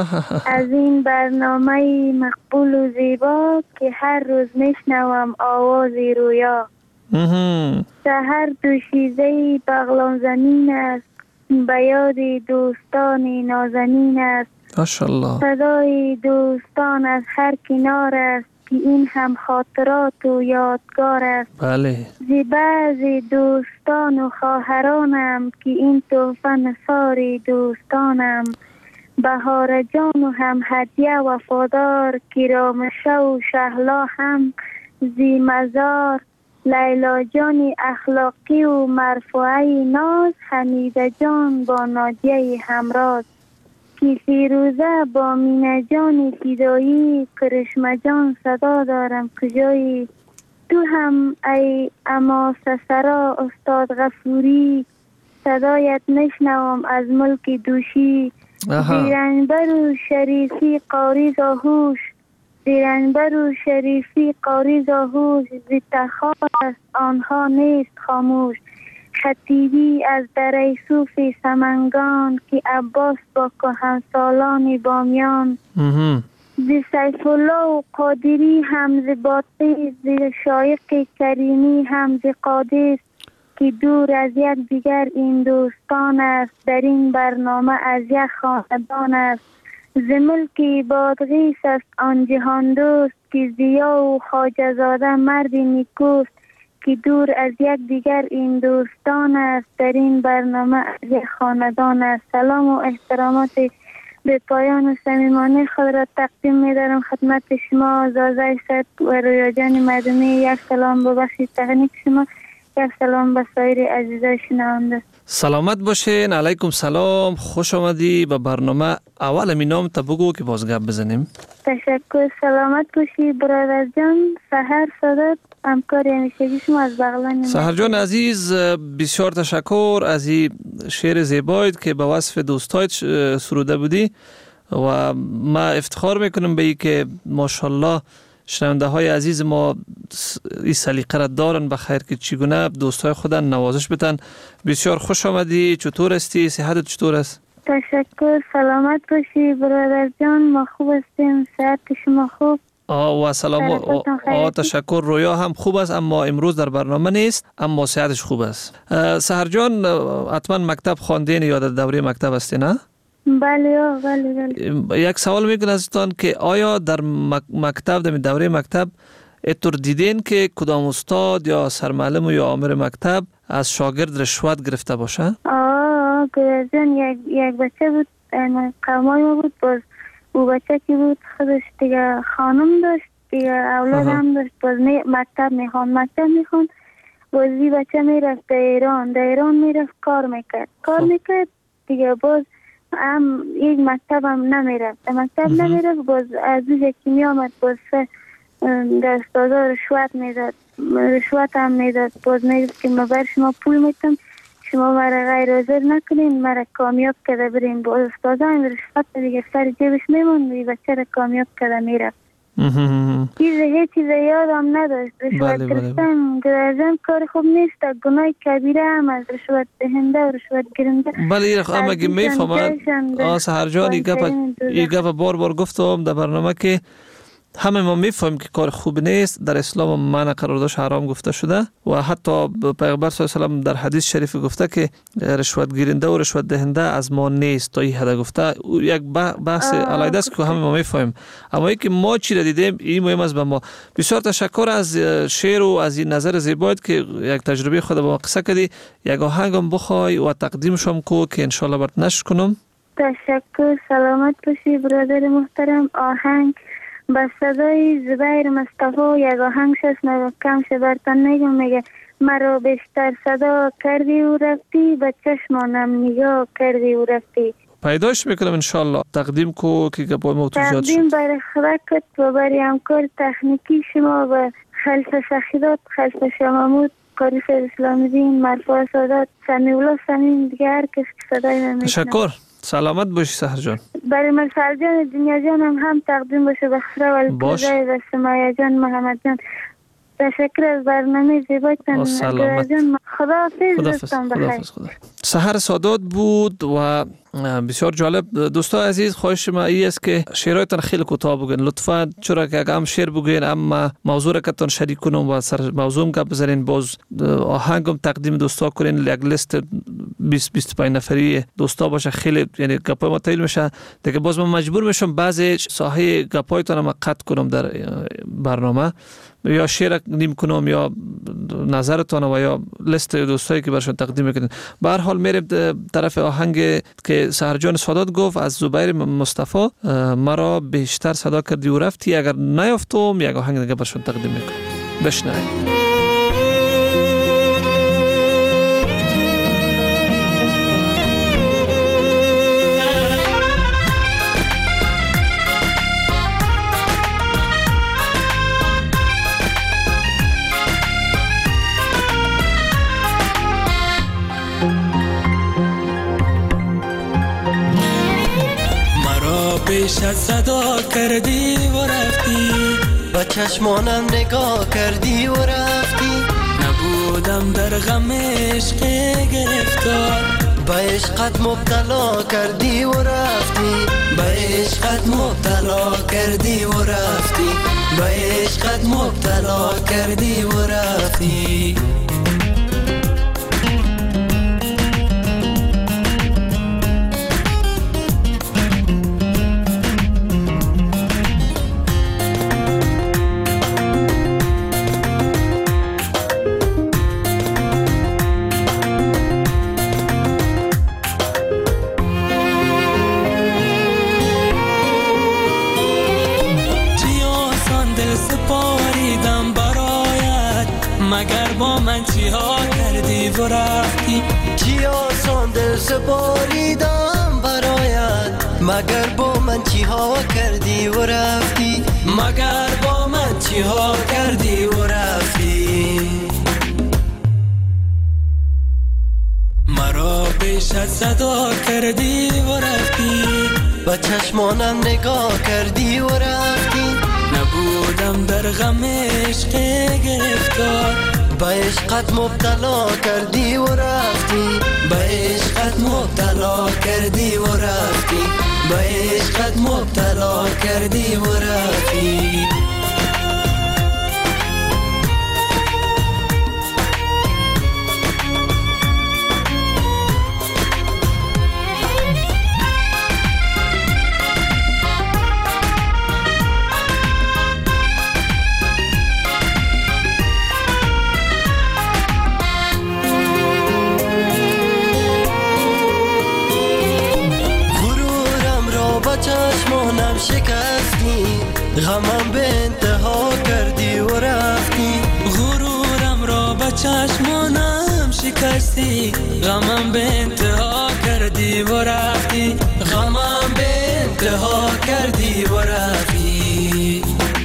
از این برنامه مقبول و زیبا که هر روز میشنوم آوازی رویا. سحر دوشیزه بغلان زمین است، به یاد دوستان نازنین است. ماشاءالله. صدای دوستان از هر کنار است که این هم خاطرات و یادگار است. بله. زی بعضی دوستان و خواهرانم که این تحفه نثار دوستانم. بهار جان و هم هدیه وفادار کرامشه و شهلا هم زی مزار. لیلا جان اخلاقی و مرفوعه ناز. حمیده جان با نادیه همراز. کی فیروزه با مینه جان فدایی. کرشمه جان صدا دارم کجایی. تو هم ای اما سسرا استاد غفوری. صدایت نشنوم از ملک دوشی. زیرنبر و شریفی قاری زاهوش. زیرنبر و شریفی قاری زاهوش. زی تخار است آنها نیست خاموش. خطیبی از دره صوف سمنگان که عباس با کهنسالان بامیان. زی سیف الله و قادری هم زی باطی. زی شایق کریمی هم زی قادس که دور از یک دیگر این دوستان است. در این برنامه از یک خاندان است. زی ملک بادغیس است آن جهان دوست که زیا و خواجه زاده مرد نیکوست که دور از یک دیگر این دوستان است. در این برنامه از یک خاندان است. سلام و احترامات به پایان و صمیمانه خود را تقدیم می‌دارم خدمت شما زازای صد و رویا جان مدنی. یک سلام به بخش تکنیک شما. یک سلام به سایر عزیزای شنونده. سلامت باشین. علیکم سلام. خوش آمدی به برنامه. اول می نام تا بگو که باز گپ بزنیم. تشکر. سلامت باشی برادر جان. سحر سادات همکار همیشگی شما از بغلان. سحر جان عزیز بسیار تشکر از این شعر زیبایت که به وصف دوستایت سروده بودی و ما افتخار میکنم به این که ماشاءالله شنونده های عزیز ما این سلیقه را دارن بخیر که چگونه دوستای خودن نوازش بتن. بسیار خوش آمدی. چطور هستی؟ صحتت چطور است؟ تشکر. سلامت باشی برادر جان. ما خوب هستیم. صحت شما خوب؟ آه و سلام. آه تشکر. رویا هم خوب است اما امروز در برنامه نیست اما صحتش خوب است. سحر جان حتما مکتب خواندین یا در دوره مکتب هستی نه؟ بله بله بله. یک سوال میکنم ازتان که آیا در مکتب در دوره مکتب اتور دیدین که کدام استاد یا سرمعلم یا آمر مکتب از شاگرد رشوت گرفته باشه؟ آه گرزن یک یک بچه بود قومای ما بود باز او بچه که بود خودش دیگه خانم داشت دیگه اولاد هم داشت باز مکتب میخوان مکتب میخوان بازی بچه میرفت در ایران در ایران میرفت کار میکرد کار میکرد دیگه باز هم یک مکتب هم نمیرفت مکتب نمیرفت باز از دوش که می آمد باز دستازا رشوت میداد رشوت هم میداد باز میگفت که ما بر شما پول میتم شما مرا غیر حاضر نکنین مرا کامیاب کرده برین باز استازا هم رشوت دیگه سر جیبش میموند و بچه را کامیاب کرده میرفت چیز هیچ چیز یادم نداشت رشوت گرفتن گرازم کار خوب نیست گناه کبیره هم از رشوت دهنده و رشوت گرنده بله یه رخ اما اگه میفهمد آه سحر جان این گفت بار بار گفتم در برنامه که همه ما میفهمیم که کار خوب نیست در اسلام منع قرار داشت حرام گفته شده و حتی پیغمبر صلی الله علیه و در حدیث شریف گفته که رشوت گیرنده و رشوت دهنده از ما نیست تا این حد گفته یک بحث علیحده است که همه ما میفهمیم اما اینکه ما چی را دیدیم این مهم است به ما. بسیار تشکر از شعر و از این نظر زیبایت که یک تجربه خود با ما قصه کردی. یک آهنگم بخوای و تقدیمشم کو که ان شاء الله برات نشر کنم. تشکر. سلامت باشی برادر محترم. آهنگ با صدای زبیر مصطفی یک آهنگ شست کم برتن میگم میگه مرا بیشتر صدا کردی و رفتی به چشمانم نگاه کردی و رفتی. پیداش میکنم انشالله تقدیم کو که گپای موضوع زیاد شد. تقدیم برای خداکت و برای همکار تکنیکی شما و خلف سخیدات خلف شاممود قاریف اسلامی دین مرفوع سادات سمیع الله سمیم دیگه هر کس که صدای من میشنه. تشکر. سلامت باشی سحر جان. برای مسئل جان دنیا جان هم هم تقدیم باشه بخصره و الکوزای و سمایه جان محمد جان. تشکر از برنامه زیبایتان. سلامت. خدا حافظ. خدا حافظ. سحر سادات بود و بسیار جالب. دوستان عزیز، خواهش ما ای است که شعرهایتان خیلی کوتاه بگین لطفا، چرا که اگه هم شعر بگین اما موضوع را که تان شریک کنم و سر موضوع گپ بزنین، باز آهنگم تقدیم دوستا کنین، یک لیست بیست بیست و پنج نفری دوستا باشه، خیلی یعنی گپای ما طویل میشه دیگه. باز من مجبور میشم بعضی ساحه گپایتان ما قطع کنم در برنامه، یا شعر نیم کنم یا نظرتان و یا لیست دوستایی که برشون تقدیم میکنین. به هر حال میریم طرف آهنگ که سحرجان سادات گفت از زبیر مصطفی، مرا بیشتر صدا کردی و رفتی. اگر نیافتم یک آهنگ دیگه برشون تقدیم میکنم، بشنوید. بیش از صدا کردی و رفتی، با چشمانم نگاه کردی و رفتی. نبودم در غم عشق گرفتار، با عشقت مبتلا کردی و رفتی. با عشقت مبتلا کردی و رفتی. با عشقت مبتلا کردی و رفتی. مگر با من چی ها کردی و رفتی. چی آسان دل سپاریدم برایت، مگر با من چی ها کردی و رفتی. مگر با من چی ها کردی و رفتی. مرا بیش از صدا کردی و رفتی، با چشمانم نگاه کردی و رفتی. نبودم در غم عشق گرفتار، با عشقت مبتلا کردی و رفتی. با عشقت مبتلا کردی و رفتی. با عشقت مبتلا کردی و رفتی. چشمانم شکستی، غمم به انتها کردی و رفتی. غرورم را به چشمانم شکستی، غمم به انتها کردی و رفتی. غمم به انتها کردی و رفتی.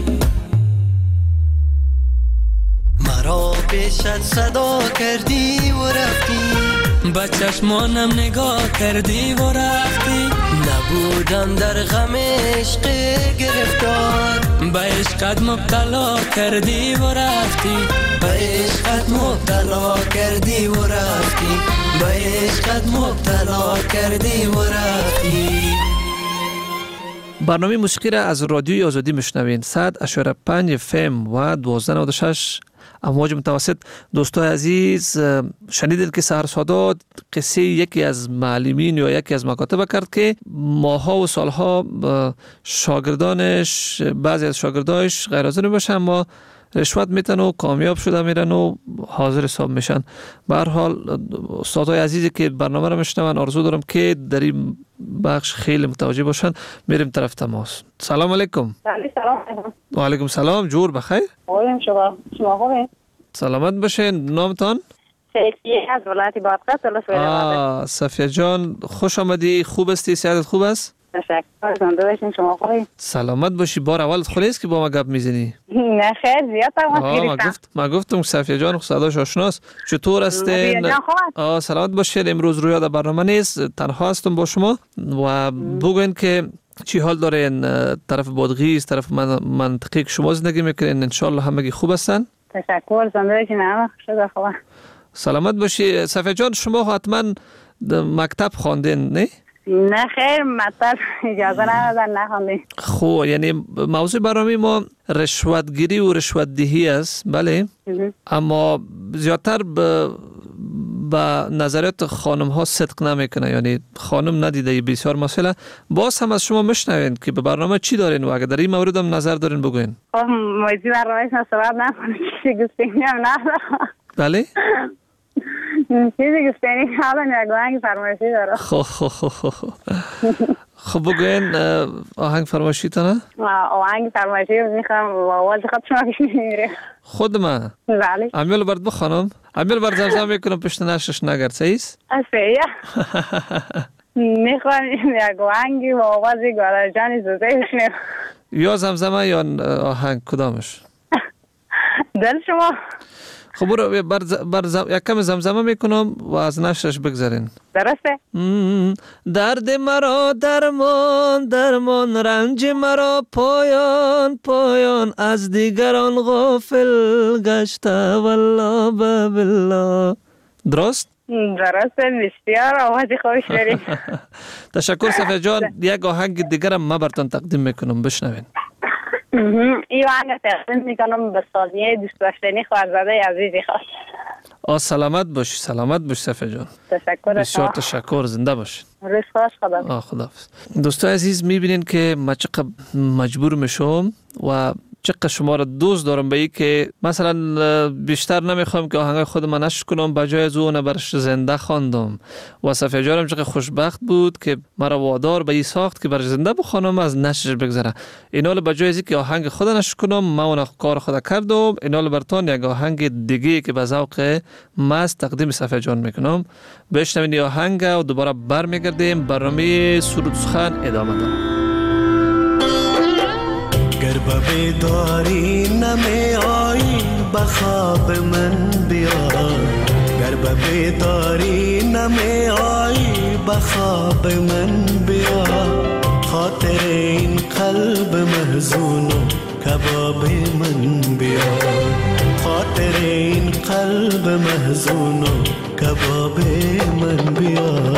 مرا پیش از صدا کردی و رفتی، با چشمانم نگاه کردی و رفتی. نبودم در غم عشق گرفتار، با عشقت مبتلا کردی و رفتی. با عشقت مبتلا کردی و رفتی. با عشقت مبتلا کردی و رفتی. برنامه موسیقی را از رادیوی آزادی میشنوین. صد و اشاره پنج اف ام و دوازده و نود و شش امواج متوسط. دوستای عزیز، شنیدید که سحر سادات قصه یکی از معلمین یا یکی از مکاتب کرد که ماها و سالها شاگردانش، بعضی از شاگرداش غیر حاضر میباشن اما رشوت میتن و کامیاب شده میرن و حاضر حساب میشن. به هر حال استادای عزیزی که برنامه رو میشنون، آرزو دارم که در این بخش خیلی متوجه باشن. میریم طرف تماس. سلام علیکم. سلام. و علیکم سلام. جور بخیر. خوبیم شما. شما خوبین؟ سلامت باشین. نامتان؟ صفیه از ولایت بادغیس. آه صفیه جان، خوش آمدی. خوب هستی؟ صحتت خوب است؟ تشکر. زنده باشین. شما خوبین؟ سلامت باشی. بار اولت خالی است که با ما گپ میزنی؟ نه خیر، زیاد تماس گرفتم. ما گفت ما گفتم صفیه جان صداش آشناست. چطور هستین؟ آه سلامت باشید. امروز رویا در برنامه نیست، تنها هستم با شما و بگوین که چی حال دارین طرف بادغیس، طرف من منطقه که شما زندگی میکنین؟ انشالله همگی خوب هستن؟ تشکر. زنده باشین. همه شده خوبه. سلامت باشی. صفیه جان، شما حتما مکتب خواندین نه؟ نه خیر مطلب اجازه ندادن نخوندیم. خب یعنی موضوع برنامه ما رشوتگیری و رشوتدهی است، بله، اما زیادتر به با نظریات خانم ها صدق نمیکنه، یعنی خانم ندیده بسیار مسئله. باز هم از شما مشنوین که به برنامه چی دارین و اگر در این مورد هم نظر دارین بگوین. خب موضوع برنامه شما صحبت نکنید، چیزی گفتنی هم ندارم. بله؟ چیزی گفتنی حالا یک آهنگ فرمایشی دارم. خب خب خب خب خب بگوین آهنگ فرمایشی تانه؟ آهنگ فرمایشی میخوام و آواز خود شما کشنی میره. خود من؟ بله. امیل برد بخوانم؟ امیل برد زمزم میکنم پشت نشش نگرد، سیست؟ سیه. میخوام یک آهنگی و آوازی گوالر جانی زوزه بشنیم. یا زمزمه یا آهنگ کدامش؟ دل شما. خب برو بر, بر زم... یک کم زمزمه میکنم و از نشرش بگذارین. درسته؟ درد مرا درمان درمان، رنج مرا پایان پایان، از دیگران غافل گشته والله بالله. درست؟ درسته، بسیار آوازی خوش دارید. تشکر صفیه جان. یک آهنگ دیگرم ما براتون تقدیم میکنم، بشنوین. این آهنگ تقدیم میکنم به سالیه دوست داشتنی خواهرزاده عزیزی خواست. آه سلامت باشی، سلامت باشی صفیه جان. تشکر. بسیار تشکر، زنده باشید. روز خوش، خدا. آه خدا. دوستای عزیز میبینین که ما چقدر مجبور میشم و چقدر شما را دوست دارم به این که مثلا بیشتر نمیخوام که آهنگ خود من نشر کنم، بجای از اون برش زنده خواندم و صفیه جانم چقدر خوشبخت بود که مرا وادار به این ساخت که برش زنده بخوانم از نشر بگذره. اینال بجای از که آهنگ خود نشر کنم ما اون کار خود کردم، اینال برتون یک آهنگ دیگه که به ذوق مست تقدیم صفیه جان میکنم. بشنوین آهنگ و دوباره برمیگردیم. برنامه سرود سخن ادامه دارم. گر به بیداری نمی آیی بخواب من بیا، گر به بیداری نمی آیی بخواب من بیا، خاطر این قلب محزون و کباب من بیا، خاطر این قلب محزون و کباب من بیا.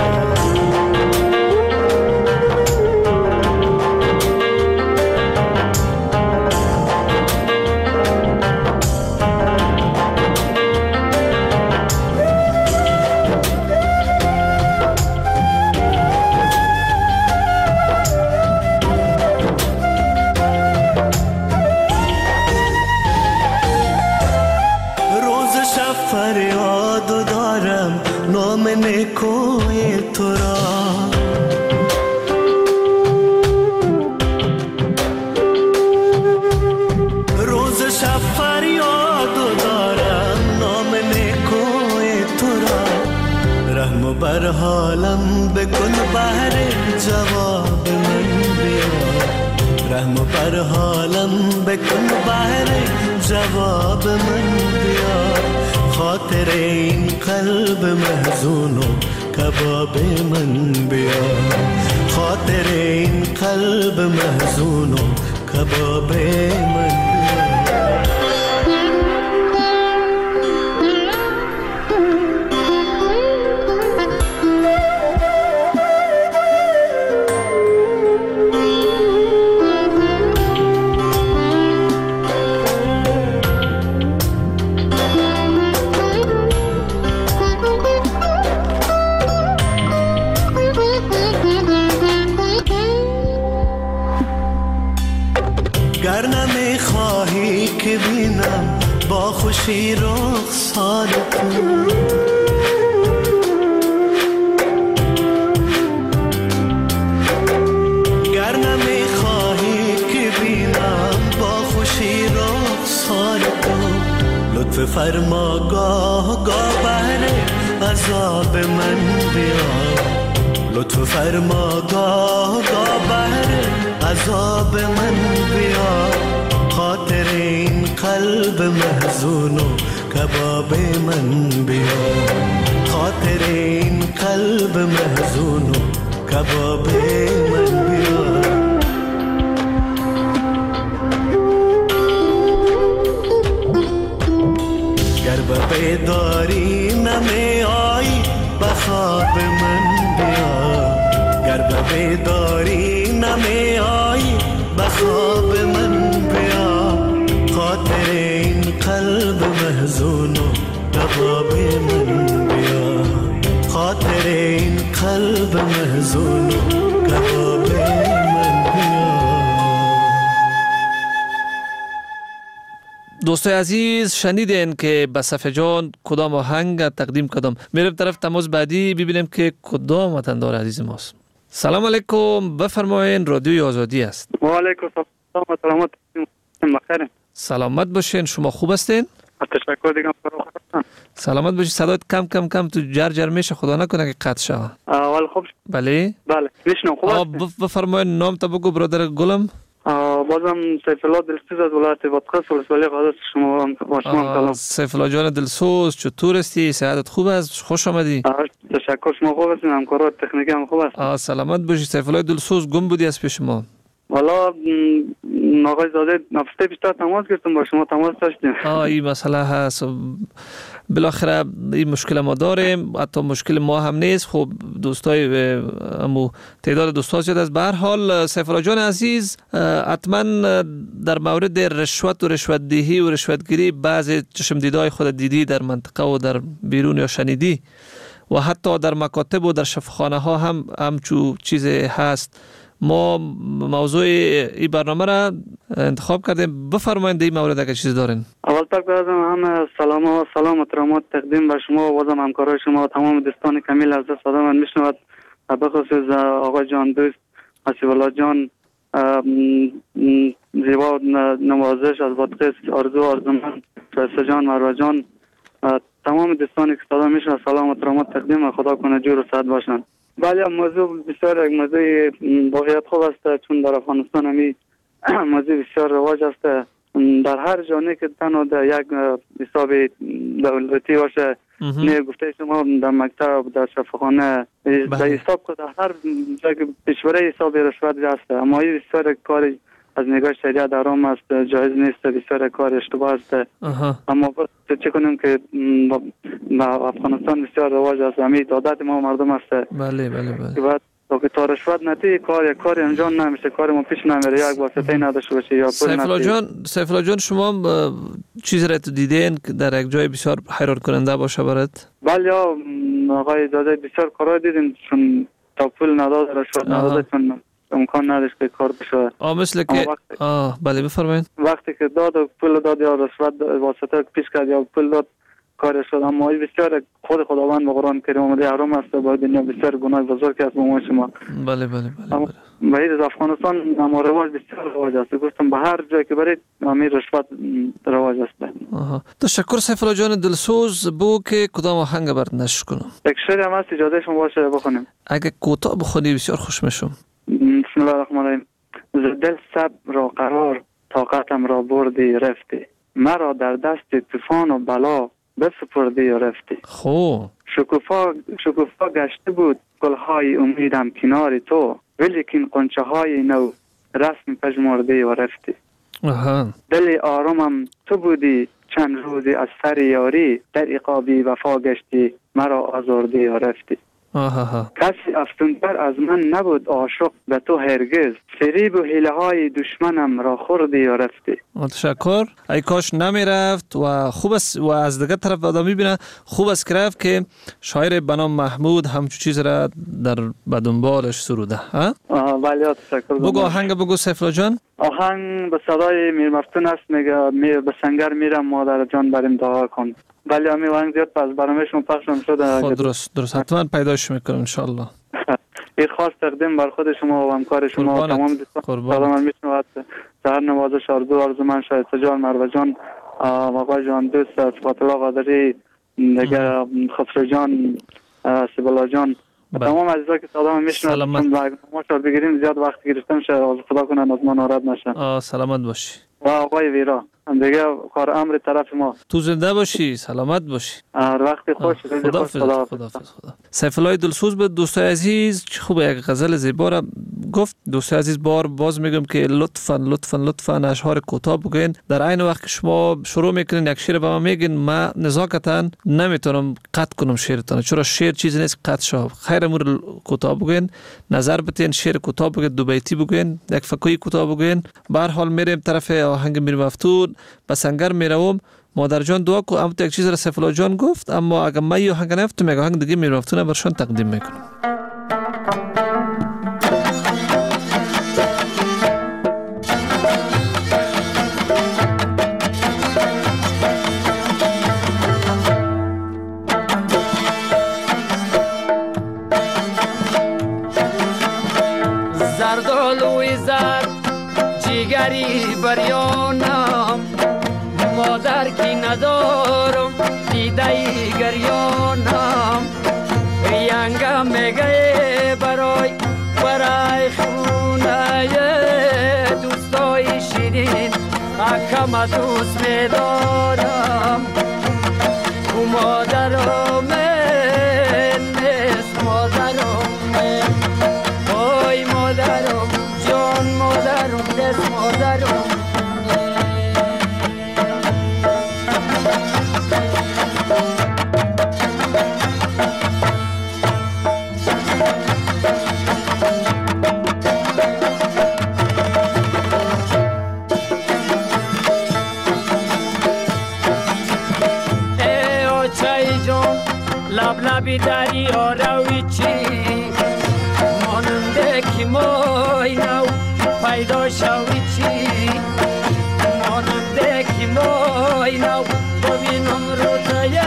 بر حالم بکن بهر جواب من بیا، رحم بر حالم بکن بهر جواب من بیا، خاطر این قلب محزون و کباب من بیا، خاطر این قلب محزون و کباب من بیا. خوشی رخسار تو گر نمیخواهی که بینم با خوشی رخسار تو، لطف فرما گاه گاه بهر عذاب من بیا، لطف فرما گاه گاه بهر عذاب من بیا، خاطر این قلب محزون و کباب من بیا، خاطر این قلب محزون و کباب من بیا. گر به بیداری نمی آیی بخواب من بیا، گر بیداری نمی آیی به خواب من بیا خاطر این قلب محزون و رباب من بیا خاطر این قلب محزون و رباب من بیا. دوستای عزیز شنیدین که به صفحه جان کدام آهنگ تقدیم کدام. میریم طرف تماس بعدی ببینیم که کدام وطندار عزیز ماست. سلام علیکم، بفرمایین، رادیوی آزادی است. و علیکم سلام و سلامت بخیر. سلامت باشین، شما خوب هستین؟ تشکر دیگه فرا. سلامت باشی. صدات کم کم کم تو جر جر میشه، خدا نکنه که قطع شه. اول خوب. بله بله میشنم. خوب هستین؟ بفرمایین نام تا بگو برادر گلم. بازم سیف الله دلسوز از ولایت بادغیس ولسوالی قادس شما با شما سلام. سیف الله جان دلسوز، چطور هستی؟ صحتت خوب است؟ خوش آمدی. تشکر، شما خوب هستین؟ همکارات تکنیکی هم خوب است؟ سلامت باشی. سیف الله دلسوز گم بودی از پیش ما. والا آقای زاده هفته بیشتر تماس گرفتم با شما تماس داشتیم. آه این مسئله هست، بالاخره این مشکل ما داریم، حتی مشکل ما هم نیست. خب دوستای امو تعداد دوستا زیاد است. به هر حال سیف الله جان عزیز، حتما در مورد رشوت و رشوت دهی و رشوتگیری بعضی چشم دیدای خود دیدی در منطقه و در بیرون یا شنیدی و حتی در مکاتب و در شفاخانه ها هم همچو چیز هست. ما موضوع این برنامه را انتخاب کردیم. بفرمایید این مورد اگه چیز دارین. اول تک لازم هم سلام و سلام و ترامات تقدیم به شما و بازم همکارای شما و تمام دوستان کمیل از دست آدم من میشنود. به خصوص آقای جان دوست حسیب الله جان، زیبا نوازش از بادغیس، آرزو آرزومند، شایسته جان، مروه جان، تمام دوستانی که صدا میشنود سلام و ترامات تقدیم و خدا کنه جور و صحت باشند. بله موضوع بسیار یک موضوع واقعیت خوب است، چون در افغانستان همی موضوع بسیار رواج است. در هر جانه که تنها در یک حساب دولتی باشه، نه گفته شما در مکتب، در شفاخانه، در حساب که در هر جای که پیشبره حساب رشوت است. اما این بسیار کار از نگاه شریعت حرام است، جایز نیست، بسیار کار اشتباه است. اما چه کنیم که با افغانستان بسیار رواج است، همین عادت ما مردم است. بله بله بله. تا که تا رشوت نتی کار یک کاری انجام نمیشه، کار ما پیش نمیره، یک واسطه نداشته باشه یا پول نتی. سیف الله جان، سیف الله جان شما چیزی را تو دیدین که در یک جای بسیار حیران کننده باشه برات؟ بله آقای داده بسیار کارا دیدیم، چون تا پول نداد رشوت نداد، چون امکان نداشت که کار بشه. آه مثل که آه بله بفرمایید. وقتی که داد و پول داد یا رشوت واسطه پیش کرد یا پول داد کار شد. اما این بسیار خود خداوند به قرآن کریم آمده حرام است، با دنیا بسیار گناه بزرگ است با شما. بله بله بله. و این افغانستان اما رواج بسیار رواج است، گفتم به هر جای که برید امیر رشوت رواج است. آها تشکر سیف الله جان دلسوز. بو که کدام آهنگ برات نشر کنم؟ یک شعر هم هست، اجازه شما باشه بخونیم. اگه کوتاه بخونی بسیار خوش میشم. بسم الله الرحمن الرحیم. ز دل صبر را قرار طاقتم را بردی رفتی، مرا در دست طوفان و بلا بسپردی و رفتی. خوب شکوفا شکوفا گشته بود گلهای امیدم کنار تو، ولیکن قنچه های نو رسم پژمرده و رفتی. آها. دل آرامم تو بودی چند روزی از سر یاری، در عقابی وفا گشتی مرا آزردی و رفتی. آها. کسی افزونتر از من نبود عاشق به تو هرگز، فریب و حیله های دشمنم را خوردی و رفتی. تشکر. ای کاش نمی رفت و خوب است و از دیگه طرف آدم میبینه خوب است که رفت که شاعر به نام محمود همچون چیز را در بدنبالش سروده. ها؟ بله تشکر. بگو آهنگ بگو سیف الله جان. آهنگ به صدای میر مفتون است، میگه می به سنگر میرم مادر جان بریم دعا کن. بله همین آهنگ زیاد پس برنامه شما پخش نشده. خود درست درست حتما پیداش میکنم ان شاء الله. این خاص تقدیم بر خود شما و همکار شما و تمام دوستان. سلام میشنواد سهر نوازش آرزو آرزومند، شایسته جان، مروه جان، آقای جان دوست، صفات الله قادری، دیگه خسرو جان، حسیب الله جان، تمام عزیزا که صدا میشنواد. ما شاید بگیریم زیاد وقت گرفتم شه، خدا کنه از ما ناراحت نشه. آ سلامت باشی. و آقای ویرا دیگه کار امر طرف ما. تو زنده باشی، سلامت باشی. هر وقت خوش. خدا حافظ. خدا حافظ. خدا. سیف الله دلسوز به دوستای عزیز، چه خوبه یک غزل زیبا را گفت. دوستای عزیز بار باز میگم که لطفاً لطفاً لطفاً اشعار کوتاه بگین. در عین وقت که شما شروع میکنین یک شعر به ما میگین، ما نزاکتاً نمیتونم قطع کنم شعرتون، چرا شعر چیزی نیست قطع شو. خیر امور کوتاه بگین، نظر بتین، شعر کوتاه بگین، دو بیتی بگین، یک فکوی کوتاه بگین. به هر حال میریم طرف آهنگ میر مفتون. به سنگر میروم. مادر جان دعا کو. اما یک چیز را سیف الله جان گفت، اما اگه من یه آهنگ نفت میگم آهنگ دیگه میر مفتون برشان تقدیم میکنم. زردالوی زرد جیگری بریانم، مادر کی ندارم دیده گریانم. ینگم میگه برای برای خونه دوستای شیرین اکم دوست میدارم. او مادرم نیست مادرم، وای مادرم جان مادرم دست مادرم. لب لبی دریا روی چی ماننده که مای نو پیدا شوی چی، ماننده که مای نو ببینم روتای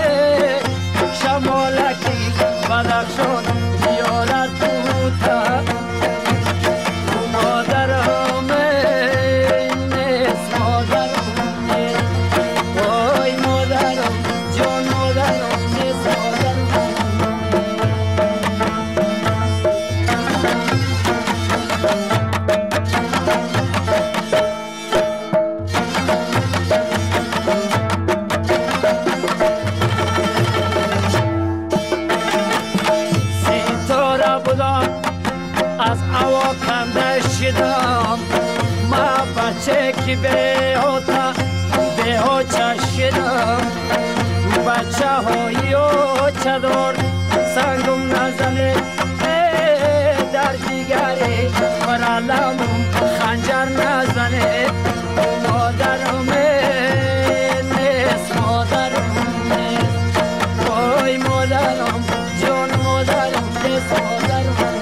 شمالکی بدخشان بیارد بوتا. مادرم نیست مادرم، وای مادرم جان مادرم. از هوا کنده شدم، ما بچه که به آتا به آچه شدم. بچه های آچه دار سنگم نزنه در دیگری برالمم خنجر نزنه. مادرم نیست مادرم نیست، وای مادرم جان مادرم نیست مادرم.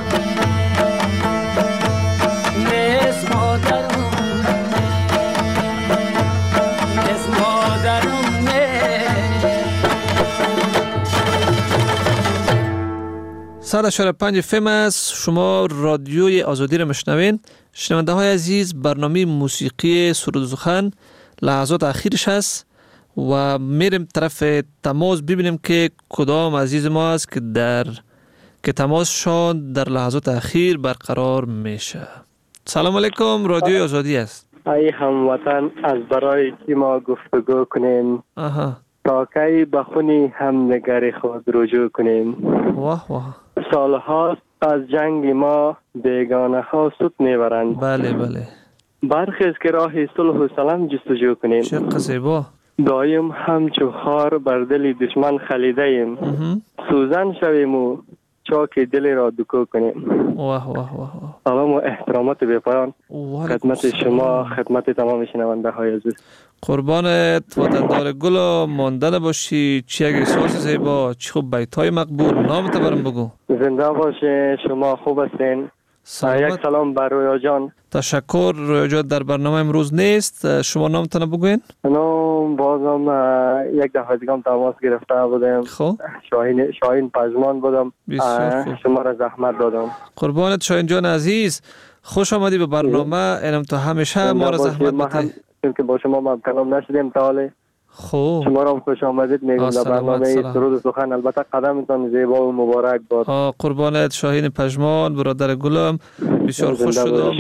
صد و چهار و پنج فم است. شما رادیوی آزادی را مشنوین. شنونده های عزیز، برنامه موسیقی سرود و سخن لحظات اخیرش است و میریم طرف تماس ببینیم که کدام عزیز ما است که در که تماسشان در لحظات اخیر برقرار میشه. سلام علیکم، رادیوی آزادی است. ای هموطن، از برای کی ما گفتگو کنیم؟ آها. تا کی به خونی همدیگر خود رجوع کنیم؟ واه واه. سالهاست از جنگ ما بیگانه ها سود میبرند. بله بله. برخیز که راه صلح و سلام جستجو کنیم. چه قصیبا. دایم همچو خار بر دل دشمن خلیده ایم. سوزن شویم و چاک دل را دکو کنیم. واه واه واه. سلام و احترامات بپایان خدمت شما، خدمت تمام شنونده های عزیز. قربانت، وطندار گل و ماندن باشی. چی اگه احساس زیبا، چی خوب بیت های مقبول. نامت برم بگو. زنده باشه، شما خوب هستین. سلامت. یک سلام بر رویا جان. تشکر. رویا جان در برنامه امروز نیست. شما نامتان بگوین. نام بازم یک دفعه دیگه تماس گرفته بودم. خب شاهین شاهین پژمان بودم. بسیار شما را زحمت دادم. قربانت شاهین جان عزیز، خوش آمدی به برنامه. اینم تو همیشه ما را زحمت بده. چون که با شما ما کلام نشدیم تا حالی. خوب. شما را خوش آمدید میگم در برنامه سرود و سخن. البته قدمتان زیبا و مبارک باد. قربانت شاهین پژمان، برادر گلم. بسیار خوش شدم.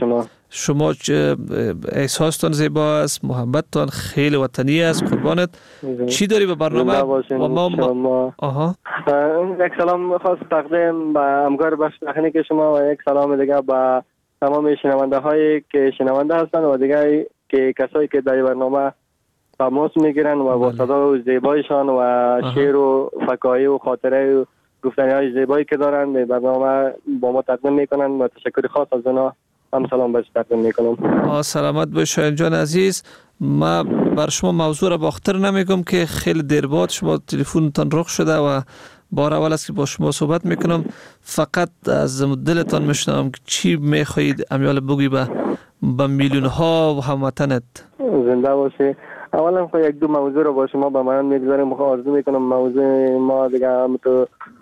شما احساستان زیبا است، محبتتان خیلی وطنی است. قربانت. چی داری به برنامه و ما, ما... آها یک سلام خاص تقدیم به همکار بخش تکنیک شما و یک سلام دیگه به تمام شنونده هایی که شنونده هستند و دیگه که کسایی که در برنامه تماس میگیرن و با صدا و زیبایشان و شعر و فکاهی و خاطره و گفتنی های زیبایی که دارن به برنامه با ما تقدیم میکنن و تشکر خاص از اونا هم سلام بهش تقدیم میکنم. سلامت باش شاهین جان عزیز. ما بر شما موضوع را باختر نمیگم که خیلی دیر بعد شما تلفنتان رخ شده و بار اول است که با شما صحبت میکنم. فقط از دلتان میشنوم که چی میخواهید امیال بگی به به میلیون ها و هموطنت. زنده باشی. اولا خب یک دو موضوع رو با شما به من میگذارم. آرزو میکنم موضوع ما دیگه هم تو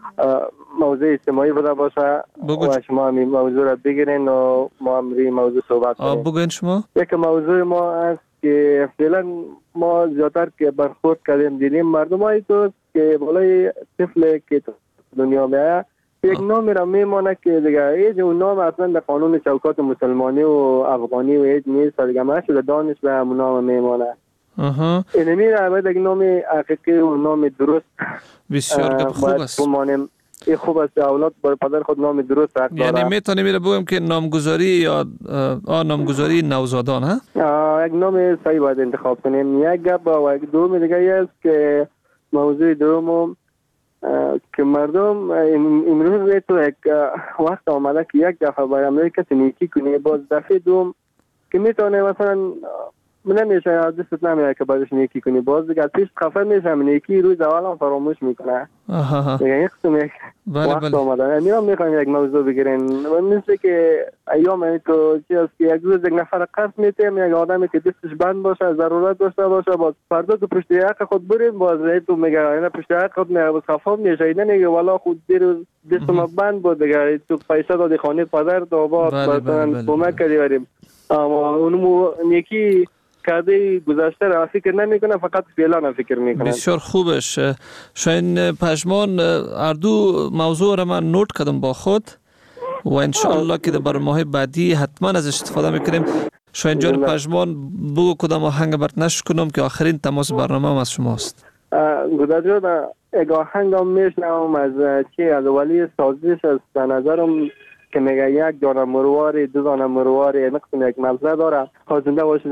موضوع اجتماعی بوده باشه و شما هم این موضوع رو بگیرین و ما هم روی موضوع صحبت کنیم. بگوین شما. یک موضوع ما است که فعلا ما زیادتر که برخورد کردیم دیدیم مردم هایی تو که بالای طفل که دنیا میایه یک نامی را میمانه که دیگه ایج اون نام اصلا در قانون چوکات مسلمانی و افغانی و ایج نیست دیگه ما شده دانش به همون نام میمانه. آها. اینمی را باید یک نام حقیقی و نام درست بسیار خوب است. این خوب است اولاد بر پدر خود نام درست حق داره. یعنی میتونی میره بگم که نامگذاری یا آ نامگذاری نوزادان ها؟ یک نام صحیح باید انتخاب کنیم. یک گپ و یک دوم دیگه است که موضوع دوم که مردم امروز تو یک وقت آمده که یک دفعه برای امریکا نیکی کنی باز دفعه دوم که میتونه مثلا نمیشه از دستت نمیره که بعدش نیکی کنی باز دیگه پیش خفه میشه نیکی روز اول هم فراموش میکنه. دیگه یک قسم یک وقت آمده. میرم میخوایم یک موضوع بگیرین مثل که ایام تو چی است که یک روز یک نفر قرض میتیم یک آدمی که دستش بند باشه ضرورت داشته باشه باز فردا تو پشت حق خود بریم باز تو میگه اینا پشت حق خود میگه باز خفه میشه اینا میگه والا خود دیروز دستم بند بود دیگه تو پیسه دادی خانه پدر تو با مثلا کمک کردی بریم اما اونمو نیکی کادی گذشته را فکر نمیکنه فقط فعلا فکر میکنه. بسیار خوبش. شاین پژمان اردو موضوع را من نوت کردم با خود و ان شاء الله که در برنامه‌های بعدی حتما از استفاده میکنیم. شاین جان پژمان بگو کدام آهنگ برات نشر کنم که آخرین تماس برنامه هم از شماست. گذشته یک آهنگ هم میشنوم از چی از ولی سازش است به نظرم که میگه یک دانه مرواری دو دانه مرواری نقص یک مبزه داره خواستنده باشید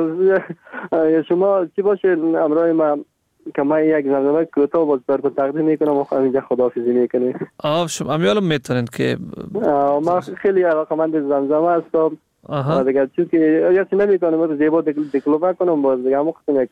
شما چی باشید امروی ما که من یک زمزمه کوتاه باز براتون تقدیم میکنم و اینجا خداحافظی میکنیم. آه شما امیالم میتونید که ما خیلی علاقمند زمزمه هستم و دیگه چون که یکی نمیکنم رو زیبا دکلوبه کنم باز دیگه همون قسم یک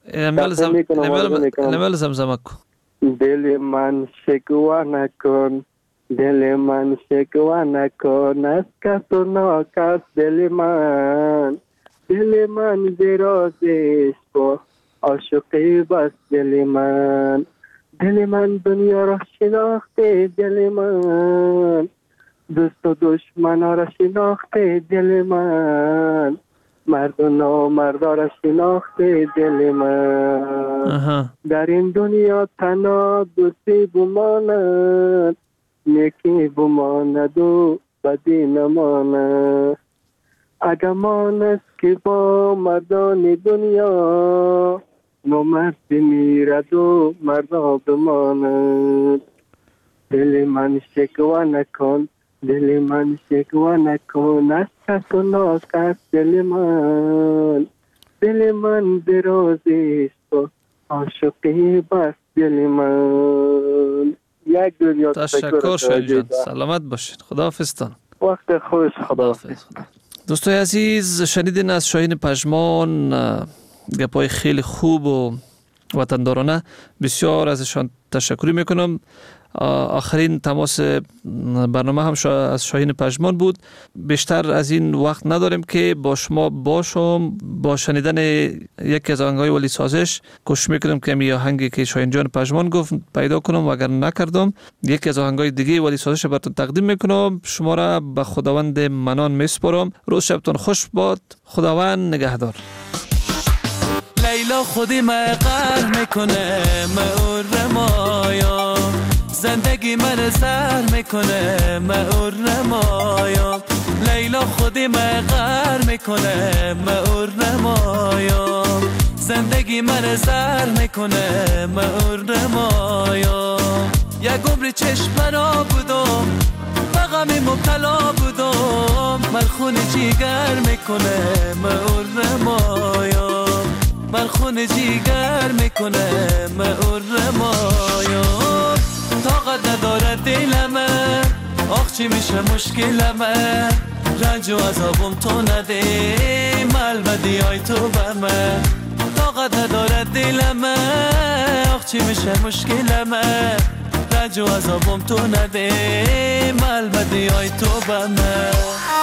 امیال زمزمه کن. دل من شکوه نکن دل من شکوه نکن از کس و ناکس دل من دل من زیرازش با عاشقی بس دل من دل من دنیا را شناخته دل من دوست و دشمن را شناخته دل من مرد و نامرد را شناخته دل من در این دنیا تنها دوستی بماند نیکی بماند و بدی نماند اگر مانست که با مردان دنیا نمرد میرد و مردا بماند دل من شکوه نکن دل من شکوه نکن از کس و ناکس دل من دل من درازیست و عاشقی بس دل من. یک دنیا تشکر شاید جان. سلامت باشید. خداحافظتان. وقت خوش. خداحافظ. دوستای عزیز شنیدین از شاهین پژمان گپای خیلی خوب و وطندارانه. بسیار ازشان تشکر میکنم. آخرین تماس برنامه هم از شاهین پژمان بود. بیشتر از این وقت نداریم که با شما باشم با شنیدن یکی از آهنگ‌های ولی سازش کوشش میکنم که می آهنگی که شاهین جان پژمان گفت پیدا کنم و اگر نکردم یکی از آهنگ‌های دیگه ولی سازش براتون تقدیم میکنم. شما را به خداوند منان میسپارم. روز شبتون خوش باد. خداوند نگهدار. لیلا خودی مقر میکنه مور مایا زندگی من سر میکنه مور مایا لیلا خودی مغر میکنه مور نمایام زندگی من زر میکنه مور نمایام یک عمری چشم را بودم غمی مبتلا بودم من خون جیگر میکنه مور نمایام من خون جیگر میکنه مور نمایام طاقت نداره دلمه آخ چی میشه مشکلمه رنج و عذابم تو نده ملبدی های تو به من طاقت نداره دلمه آخ چی میشه مشکلمه رنج و عذابم تو نده ملبدی های تو به من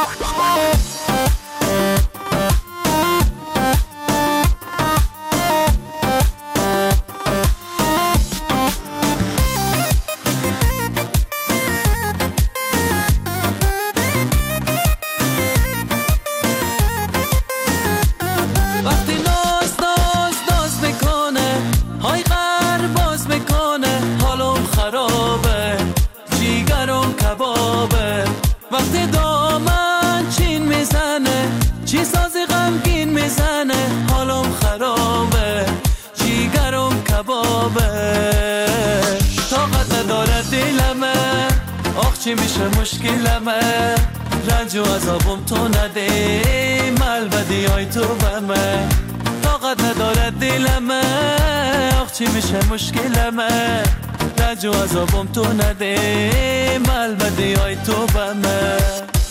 وقتی دامن چین میزنه چی سازی غمگین میزنه حالم خرابه جیگرم کبابه طاقت نداره دلمه آخ چی میشه مشکلمه رنج و عذابم تو نده ملبدی های تو به من طاقت نداره دلمه آخ چی میشه مشکلمه رنج و عذابم تو نده ملبدی های تو به من